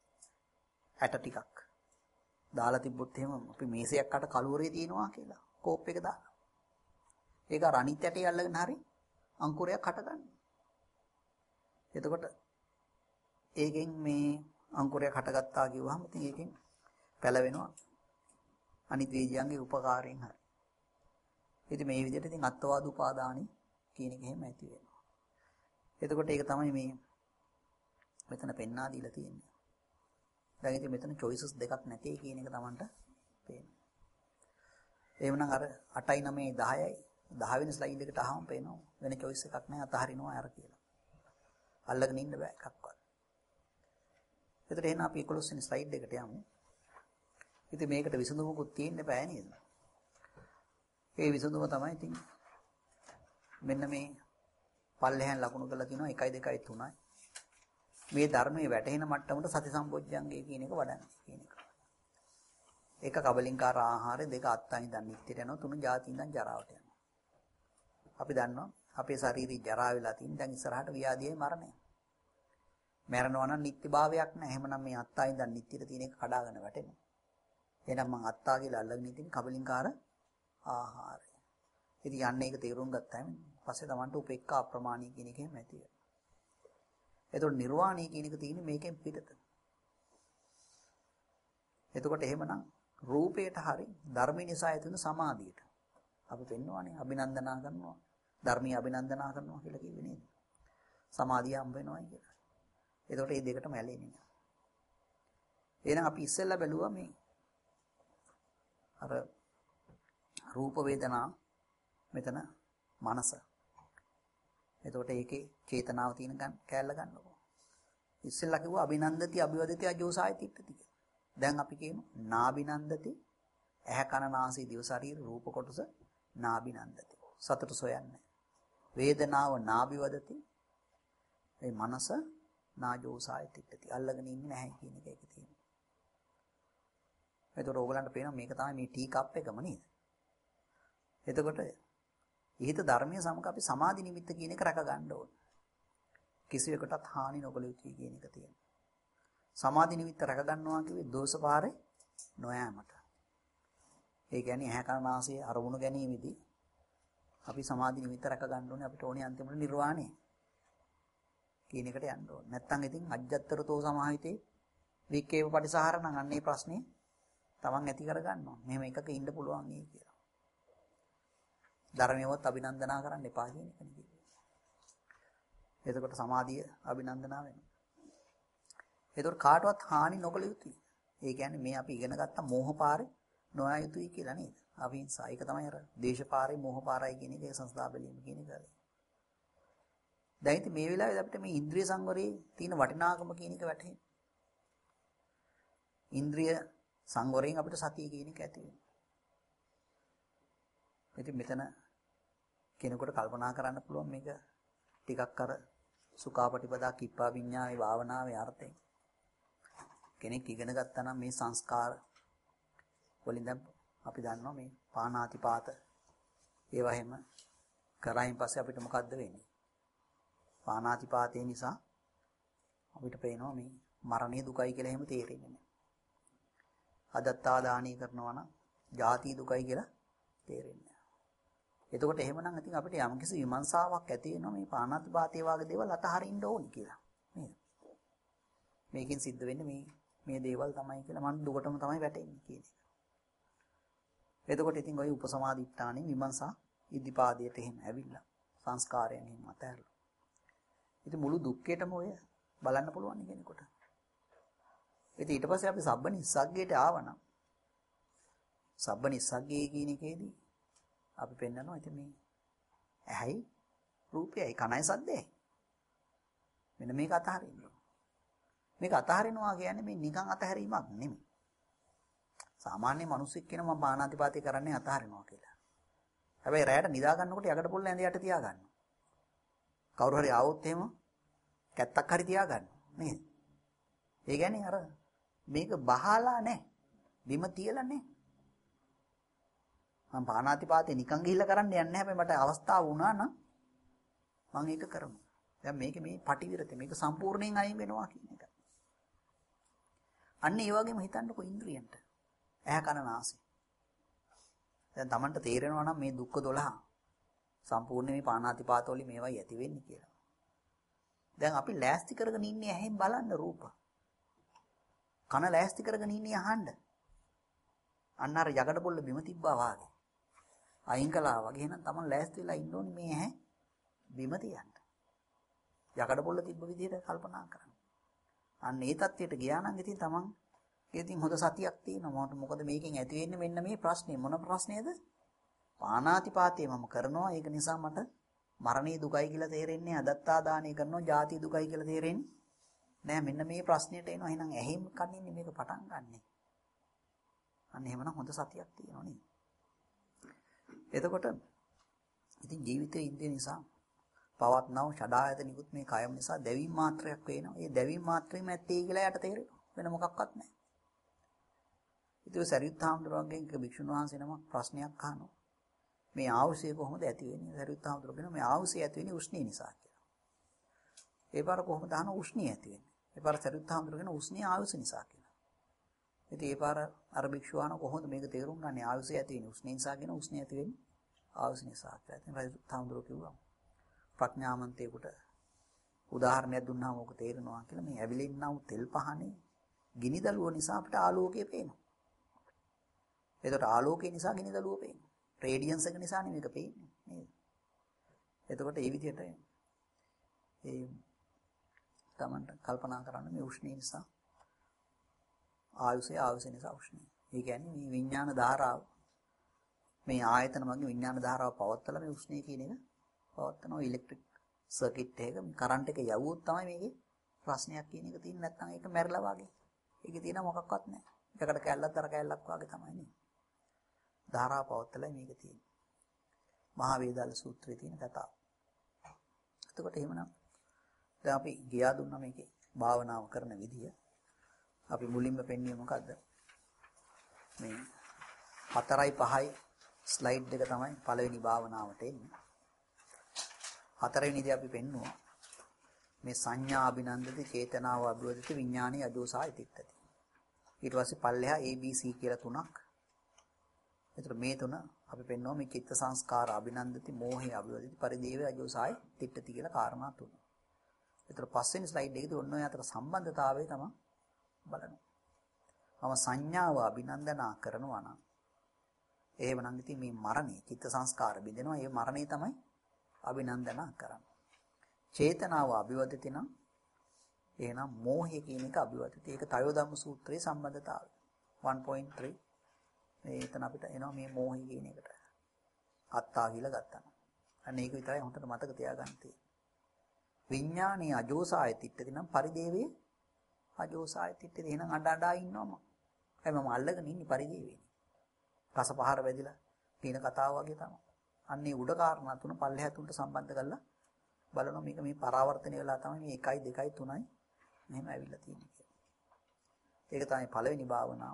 ඇට ටිකක් දාලා තිබ්බොත් එහෙම අපි මේසයක් අට කලුවරේ තියනවා කියලා කෝප් එක දාලා. ඒක රණිත් ඇටේ අල්ලගෙන හරි අංකුරයක් හට ගන්නවා. එතකොට ඒකෙන් මේ අංකුරයක් හටගත්තා කිව්වහම ඉතින් ඒකෙන් පැලවෙනවා අනිත් වේජයන්ගේ උපකාරයෙන් හරි. ඉතින් මේ විදිහට ඉතින් අත්වාද උපාදානි කියන එක එහෙම ඇති වෙනවා. එතකොට ඒක තමයි මේ මෙතන පෙන්වා දීලා තියෙන්නේ. දැන් ඉතින් මෙතන choices දෙකක් නැtei කියන එක Tamanට පේනවා. එහෙමනම් අර අටයි නවයයි දහයයි දහ වෙනි ස්ලයිඩ් එකට අහම පේනවා වෙන choice එකක් නැහැ අතහරිනවා අර කියලා. අල්ලගෙන ඉන්න බෑ එකක්වත්. එතකොට එහෙනම් අපි එකොළොස් වෙනි ස්ලයිඩ් එකට යමු. ඉතින් මේකට විසඳුමකුත් තියෙන්න බෑ නේද? ඒ විසඳුම තමයි ඉතින් මෙන්න මේ පල්ලෙහාන් ලකුණු කරලා තිනවා එකයි දෙකයි තුනයි. මේ ධර්මයේ වැටෙන මට්ටමට සති සම්පොඥංගය කියන එක වඩන්න කියන එක. එක කබලින්කාර ආහාරය දෙක අත්තයි ඉඳන් නිත්‍යට යනවා තුන ಜಾති ඉඳන් ජරාවට යනවා. අපි දන්නවා අපේ ශරීරය ජරා වෙලා තියෙන දැන් ඉස්සරහට ව්‍යාධියයි මරණය. මරණවා නම් නිත්‍යභාවයක් නැහැ. එහෙමනම් මේ අත්තයි ඉඳන් නිත්‍යට තියෙන එක කඩාගෙන වැටෙනවා. එහෙනම් මං අත්තා කියලා අල්ලගෙන ඉතින් කබලින්කාර ආහාරය. ඉතින් යන්නේ ඒක තේරුම් ගත්තාම පස්සේ Tamanට උපේක්ඛා අප්‍රමාණී කියන එකෙන් ඇති වෙනවා. එතකොට නිර්වාණය කියන එක තියෙන්නේ මේකෙන් පිටත. එතකොට එහෙමනම් රූපයට හරි ධර්මයේ නිසා ඇති වෙන සමාධියට අපි පෙන්වන්නේ අභිනන්දනා කරනවා ධර්මයේ අභිනන්දනා කරනවා කියලා කිව්වේ සමාධිය හම්බ වෙනවයි කියලා. එතකොට මේ දෙකටම ඇලෙන්නේ නැහැ. එහෙනම් අපි ඉස්සෙල්ලා බැලුවා මේ අර රූප වේදනා මෙතන මනස. එතකොට ඒකේ චේතනාව තියෙන ගන්න කැලල ගන්නකො. ඉස්සෙල්ලා කිව්වා අභිනන්දති අභිවදති අජෝසාය තිට්ඨති කියලා. දැන් අපි කියමු නාබිනන්දති ඇහැ කන නාසය දිව ශරීර රූප කොටස නාබිනන්දති. සතට සොයන්නේ. වේදනාව නාබිවදති. ඒ මනස නාජෝසාය තිට්ඨති. අල්ලගෙන ඉන්නේ නැහැ කියන එක ඒකේ තියෙනවා. එතකොට ඕගලන්ට පේනවා මේක තමයි මේ ටී කප් එකම නේද? එතකොට ඊහිත ධර්මයේ සමග අපි සමාධි නිමිත්ත කියන එක රැක ගන්න ඕන. කිසිවෙකටත් හානි නොකළ යුතුයි කියන එක තියෙනවා. සමාධි නිමිත්ත රැක ගන්නවා කිව්වේ දෝෂපාරේ නොයෑමට. ඒ කියන්නේ ඇහැ කන නාසය අරමුණු ගැනීමෙදී අපි සමාධි නිමිත්ත රැක ගන්න ඕනේ අපිට ඕනේ අන්තිමට නිර්වාණය කියන එකට යන්න ඕනේ. නැත්තම් ඉතින් අජ්ජත්තරතෝ සමාහිතේ වික්කේව පටිසහරණං අන්නේ ප්‍රශ්නේ තමන් ඇති කර ගන්නවා. මෙහෙම එකක ඉන්න පුළුවන් නේ කියලා. ධර්මයවත් අභිනන්දනා කරන්න එපා කියන එක නේ. එතකොට සමාධිය අභිනන්දනා වෙනවා. එතකොට කාටවත් හානි නොකළ යුතුයි. ඒ කියන්නේ මේ අපි ඉගෙන ගත්ත මෝහ පාරේ නොයා යුතුයි කියලා නේද? අවිහිංසා. ඒක තමයි අර දේශ පාරේ මෝහ පාරයි කියන එක සංස්ථා බැලීම කියන එක. දැන් ඉතින් මේ වෙලාවේ අපිට මේ ඉන්ද්‍රිය සංවරයේ තියෙන වටිනාකම කියන එක වැටහෙනවා. ඉන්ද්‍රිය සංවරයෙන් අපිට සතිය කියන එක ඇති වෙනවා. ඉතින් මෙතන කෙනෙකුට කල්පනා කරන්න පුළුවන් මේක ටිකක් අර සුඛාපටිපදා කිප්පා විඤ්ඤාණේ භාවනාවේ අර්ථයෙන්. කෙනෙක් ඉගෙන ගත්තා නම් මේ සංස්කාර වලින් දැන් අපි දන්නවා මේ පාණාතිපාත ඒවා හැම කරායින් පස්සේ අපිට මොකද්ද වෙන්නේ? පාණාතිපාතේ නිසා අපිට පේනවා මේ මරණය දුකයි කියලා එහෙම තේරෙන්නේ නැහැ. අදත්තා දානී කරනවා නම් ජාති දුකයි කියලා තේරෙන්නේ නැහැ. එතකොට එහෙමනම් ඉතින් අපිට යම්කිසි විමර්ශාවක් ඇති වෙනවා මේ පාණාතිපාතේ වගේ දේවල් අතහරින්න ඕනි කියලා. නේද? මේකෙන් සිද්ධ වෙන්නේ මේ මේ දේවල් තමයි කියලා මම දුකටම තමයි වැටෙන්නේ කියන එක. එතකොට ඉතින් ওই උපසමාදිට්ඨානෙ විමර්ශා ඉදිපාදයට එහෙම ඇවිල්ලා සංස්කාරයන් එහෙම අතහැරලා. ඉතින් මුළු දුක්කේටම ඔය බලන්න පුළුවන් කෙනෙකුට. ඉතින් ඊට පස්සේ අපි සබ්බ නිස්සග්ගයට ආවනම් සබ්බ නිස්සග්ගේ කියන එකේදී අපි පෙන්නනවා ඉතින් මේ ඇහැයි රූපයයි කනයි සද්දයයි. මෙන්න මේක අතහරින්න. මේක අතහරිනවා කියන්නේ මේ නිකන් අතහැරීමක් නෙමෙයි. සාමාන්‍ය මිනිස්සෙක් කියන මම පාණාතිපාතේ කරන්නේ අතහරිනවා කියලා. හැබැයි රැයට නිදා ගන්නකොට යකඩ පොල්ල ඇඳ යට තියා ගන්නවා. කවුරු හරි ආවොත් එහෙම කැත්තක් හරි තියා ගන්නවා නේද? ඒ කියන්නේ අර මේක බහලා නැහැ. බිම තියලා නැහැ. මම පාණාතිපාතේ නිකන් ගිහිල්ලා කරන්න යන්නේ නැහැ. හැබැයි මට අවස්ථාව වුණා නම් මම ඒක කරනවා. දැන් මේක මේ පටිවිරත මේක සම්පූර්ණයෙන් අයින් වෙනවා කියන එක. අන්න ඒ වගේම හිතන්නකො ඉන්ද්‍රියන්ට. ඇහැ කන නාසය. දැන් Tamanට තේරෙනවා නම් මේ දුක්ඛ දොළහ සම්පූර්ණ මේ පාණාතිපාත වලින් මේවයි ඇති වෙන්නේ කියලා. දැන් අපි ලෑස්ති කරගෙන ඉන්නේ ඇහෙන් බලන්න රූප. කන ලෑස්ති කරගෙන ඉන්නේ අහන්න. අන්න අර යකඩ පොල්ල බිම තිබ්බා වාගේ. අයින් කළා වගේ එහෙනම් Taman ලෑස්ති වෙලා ඉන්න ඕනේ මේ ඇහැ බිම තියන්න. යකඩ පොල්ල තිබ්බ විදිහට කල්පනා කරන්න. අන්න ඒ தත්ත්වයට ගියා නම් ඉතින් Taman ඉතින් හොඳ සතියක් තියෙනවා. මොකද මේකෙන් ඇති වෙන්නේ මෙන්න මේ ප්‍රශ්නේ. මොන ප්‍රශ්නේද? පාණාතිපාතේ මම කරනවා. ඒක නිසා මට මරණේ දුකයි කියලා තේරෙන්නේ. අදත්තා දානය කරනවා. ජාති දුකයි කියලා තේරෙන්නේ නෑ. මෙන්න මේ ප්‍රශ්නෙට එනවා. එහෙනම් ඇහිම් කන්නේ මේක පටන් ගන්නෙ. අන්න එහෙමනම් හොඳ සතියක් තියෙනවා නේ. එතකොට ඉතින් ජීවිතයේ ඉඳි නිසා පවත්නව ෂඩායතනිකුත් මේ කයම නිසා දැවීම් මාත්‍රයක් වෙනවා. ඒ දැවීම් මාත්‍රෙම ඇත්තේ කියලා යට තේරෙනවා. වෙන මොකක්වත් නැහැ. ඉතින් සරියුත් හාමුදුරුවන්ගෙන් භික්ෂුන් වහන්සේ නමක් ප්‍රශ්නයක් අහනවා. මේ ආවුසය කොහොමද ඇති වෙන්නේ? සරියුත් හාමුදුරුවෝ කියනවා මේ ආවුසය ඇති වෙන්නේ උෂ්ණය නිසා කියලා. ඒ පාර කොහොමද අහන උෂ්ණය ඇති වෙන්නේ? ඒ පාර සරියුත් හාමුදුරුවෝ කියන උෂ්ණය ආවුස නිසා කියලා. ඉතින් ඒ පාර අර භික්ෂුව අහන කොහොමද මේක තේරුම් ගන්නේ? ආවුසය ඇති වෙන්නේ උෂ්ණය නිසා කියන උෂ්ණය ඇති වෙන්නේ ආවුස නිසා කියලා. ඉතින් සරියුත් හාමුදුරුවෝ කිව්වා ප්‍රඥාවන්තයෙකුට උදාහරණයක් දුන්නාම ඔක තේරෙනවා කියලා. මේ ඇවිලෙන්නා වූ තෙල් පහනේ ගිනි දළුව නිසා අපිට ආලෝකය පේනවා. එතකොට ආලෝකය නිසා ගිනි දළුව පේනවා. රේඩියන්ස් එක නිසා නෙමෙයි මේක පේන්නේ නේද? එතකොට මේ විදිහට ඒ තමන්ට කල්පනා කරන්න මේ උෂ්ණය නිසා ආයුෂය ආයුෂ නිසා උෂ්ණය. ඒ කියන්නේ මේ විඥාන ධාරාව මේ ආයතන මගින් විඥාන ධාරාව පවත්තලා මේ උෂ්ණය කියන එක පවත්තනවා ඉලෙක්ට්‍රික් සර්කිට් එකක මේ කරන්ට් එක යවුවොත් තමයි මේකේ ප්‍රශ්නයක් කියන එක තියෙන්නේ. නැත්නම් ඒක මැරලා වගේ. ඒකේ තියෙන මොකක්වත් නැහැ. එකකට කැල්ලක් දර කැල්ලක් වගේ තමයි නේ. ධාරාව පවත්තලා මේක තියෙන්නේ. මහා වේදාල සූත්‍රයේ තියෙන කතාව. එතකොට එහෙමනම් දැන් අපි ගියා දුන්නා මේකේ භාවනාව කරන විදිය. අපි මුලින්ම පෙන්වන්නේ මොකද්ද? මේ හතරයි පහයි ස්ලයිඩ් එක තමයි පළවෙනි භාවනාවට එන්නේ. හතරවෙනිදී අපි පෙන්නුවා මේ සංඥා අභිනන්දති චේතනාව අභිවදති විඥානීය අදෝසාය තිට්ඨති. ඊට පස්සේ පල්ලෙහා A B C කියලා තුනක්. ඒතර මේ තුන අපි පෙන්නුවා මේ චිත්ත සංස්කාර අභිනන්දති මෝහය අභිවදති පරිදේව අදෝසාය තිට්ඨති කියලා කාරණා තුන. ඒතර පස්වෙනි ස්ලයිඩ් එකේදී ඔන්න ඔය අතර සම්බන්ධතාවය තමයි බලනවා. මම සංඥාව අභිනන්දනා කරනවා නම් එහෙමනම් ඉතින් මේ මරණය චිත්ත සංස්කාර බිඳෙනවා. ඒ මරණය තමයි අභිනන්දනා කරන්නේ. චේතනාව අභිවදති නම් එහෙනම් මෝහය කියන එක අභිවදති. ඒක තයෝධම්ම සූත්‍රයේ සම්බන්ධතාවය. one point three මේ එතන අපිට එනවා මේ මෝහය කියන එකට. අත්තා කියලා ගත්තා. අන්න ඒක විතරයි හොඳට මතක තියාගන්න තියෙන්නේ. විඥානීය අජෝසාය තිට්ඨති නම් පරිදේවේ අජෝසාය තිට්ඨති. එහෙනම් අඬ අඬා ඉන්නවම. ඒ මම අල්ලගෙන ඉන්නේ පරිදේවේ. රස පහර වැදිලා තියෙන කතාව වගේ තමයි. අන්නේ උඩ කාරණා තුන පල්ලෙහා තුනට සම්බන්ධ කරලා බලනවා මේක මේ පරාවර්තනය වෙලා තමයි මේ එකයි දෙකයි තුනයි මෙහෙම ඇවිල්ලා තියෙන්නේ කියලා. ඒක තමයි පළවෙනි භාවනාව.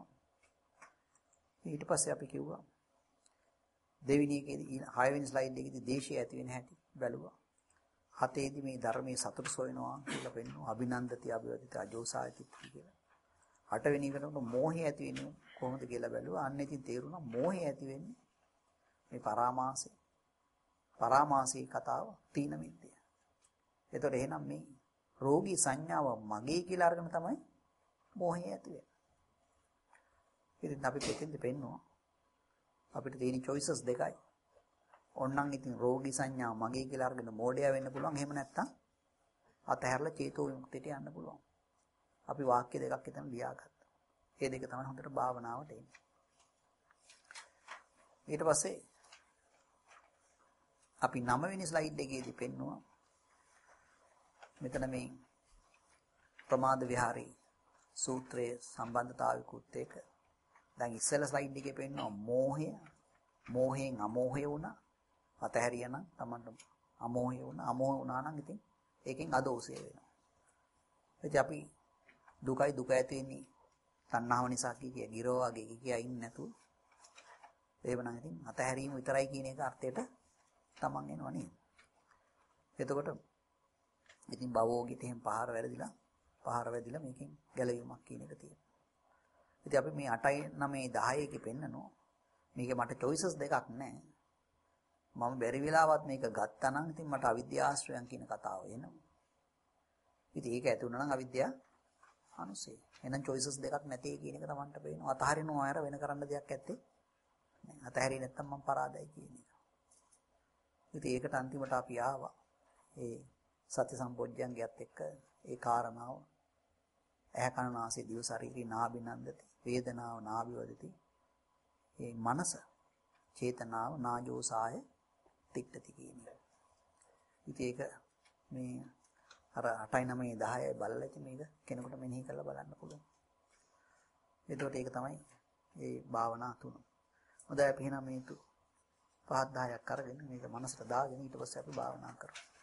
ඊට පස්සේ අපි කිව්වා දෙවෙනි එකේදී හයවෙනි ස්ලයිඩ් එකේදී දේශය ඇති වෙන හැටි බැලුවා. හතේදී මේ ධර්මයේ සතුට සොයනවා කියලා පෙන්වනවා. අභිනන්දති අභිවදිත අජෝසායති කියලා. අටවෙනි එකට මෝහය ඇති වෙන්නේ කොහොමද කියලා බැලුවා. අන්න ඉතින් තේරුණා මෝහය ඇති වෙන්නේ මේ පරාමාසය. පරාමාසී කතාව තීන මිද්දය. එතකොට එහෙනම් මේ රෝගී සංඥාව මගේ කියලා අරගෙන තමයි මෝහය ඇති වෙන්නේ. ඉතින් අපි පිටින්ද පෙන්නවා අපිට තියෙන choices දෙකයි. ඕන්නම් ඉතින් රෝගී සංඥාව මගේ කියලා අරගෙන මෝඩයා වෙන්න පුළුවන්. එහෙම නැත්නම් අතහැරලා චේතෝ විමුක්තියට යන්න පුළුවන්. අපි වාක්‍ය දෙකක් එතන ලියාගත්තා. මේ දෙක තමයි හොඳට භාවනාවට එන්නේ. ඊට පස්සේ අපි නව වෙනි ස්ලයිඩ් එකේදී පෙන්නුවා මෙතන මේ ප්‍රමාද විහාරී සූත්‍රයේ සම්බන්ධතාවිකුත් එක්ක දැන් ඉස්සෙල්ලා ස්ලයිඩ් එකේ පෙන්නුවා මෝහය මෝහයෙන් අමෝහය වුණා අතහැරියා නම් Tamanට අමෝහය වුණා අමෝහ වුණා නම් ඉතින් ඒකෙන් අදෝසය වෙනවා. ඉතින් අපි දුකයි දුක ඇති වෙන්නේ තණ්හාව නිසා කිය ගිරෝ වගේ කිය ඉන්නේ නැතුව ඒවනම් ඉතින් අතහැරීම විතරයි කියන එක අර්ථයට තමන් එනවා නේද? එතකොට ඉතින් භවෝගිත එහෙම පහර වැරදිලා පහර වැදිලා මේකෙන් ගැලවීමක් කියන එක තියෙනවා. ඉතින් අපි මේ අටයි නවයි දහය එකේ පෙන්නනවා මේකේ මට choices දෙකක් නැහැ. මම බැරි වෙලාවත් මේක ගත්තා නම් ඉතින් මට අවිද්‍යාශ්‍රයන් කියන කතාව එනවා. ඉතින් ඒක ඇති වුණා නම් අවිද්‍යාව අනුසය. එහෙනම් choices දෙකක් නැtei කියන එක Tamanට පේනවා. අතහරිනවා අයර වෙන කරන්න දෙයක් ඇත්තේ නැහැ. අතහැරියේ නැත්තම් මම පරාදයි කියන එක. ඉතින් ඒකට අන්තිමට අපි ආවා. ඒ සති සම්පෝඥයන්ගේත් එක්ක ඒ කාරණාව ඇහැ කන නාසය දිව ශරීරී නාබිනන්දති වේදනාව නාබිවදති. මේ මනස චේතනාව නාජෝසාය තිට්ඨති කියන එක. ඉතින් ඒක මේ අර අටයි නවයි දහයයි බලලා ඉතින් මේක කෙනෙකුට මෙනෙහි කරලා බලන්න පුළුවන්. එතකොට ඒක තමයි මේ භාවනා තුන. හොඳයි අපි එහෙනම් මේ පහත් දහයක් අරගෙන මේක මනසට දාගෙන ඊට පස්සේ අපි භාවනා කරමු.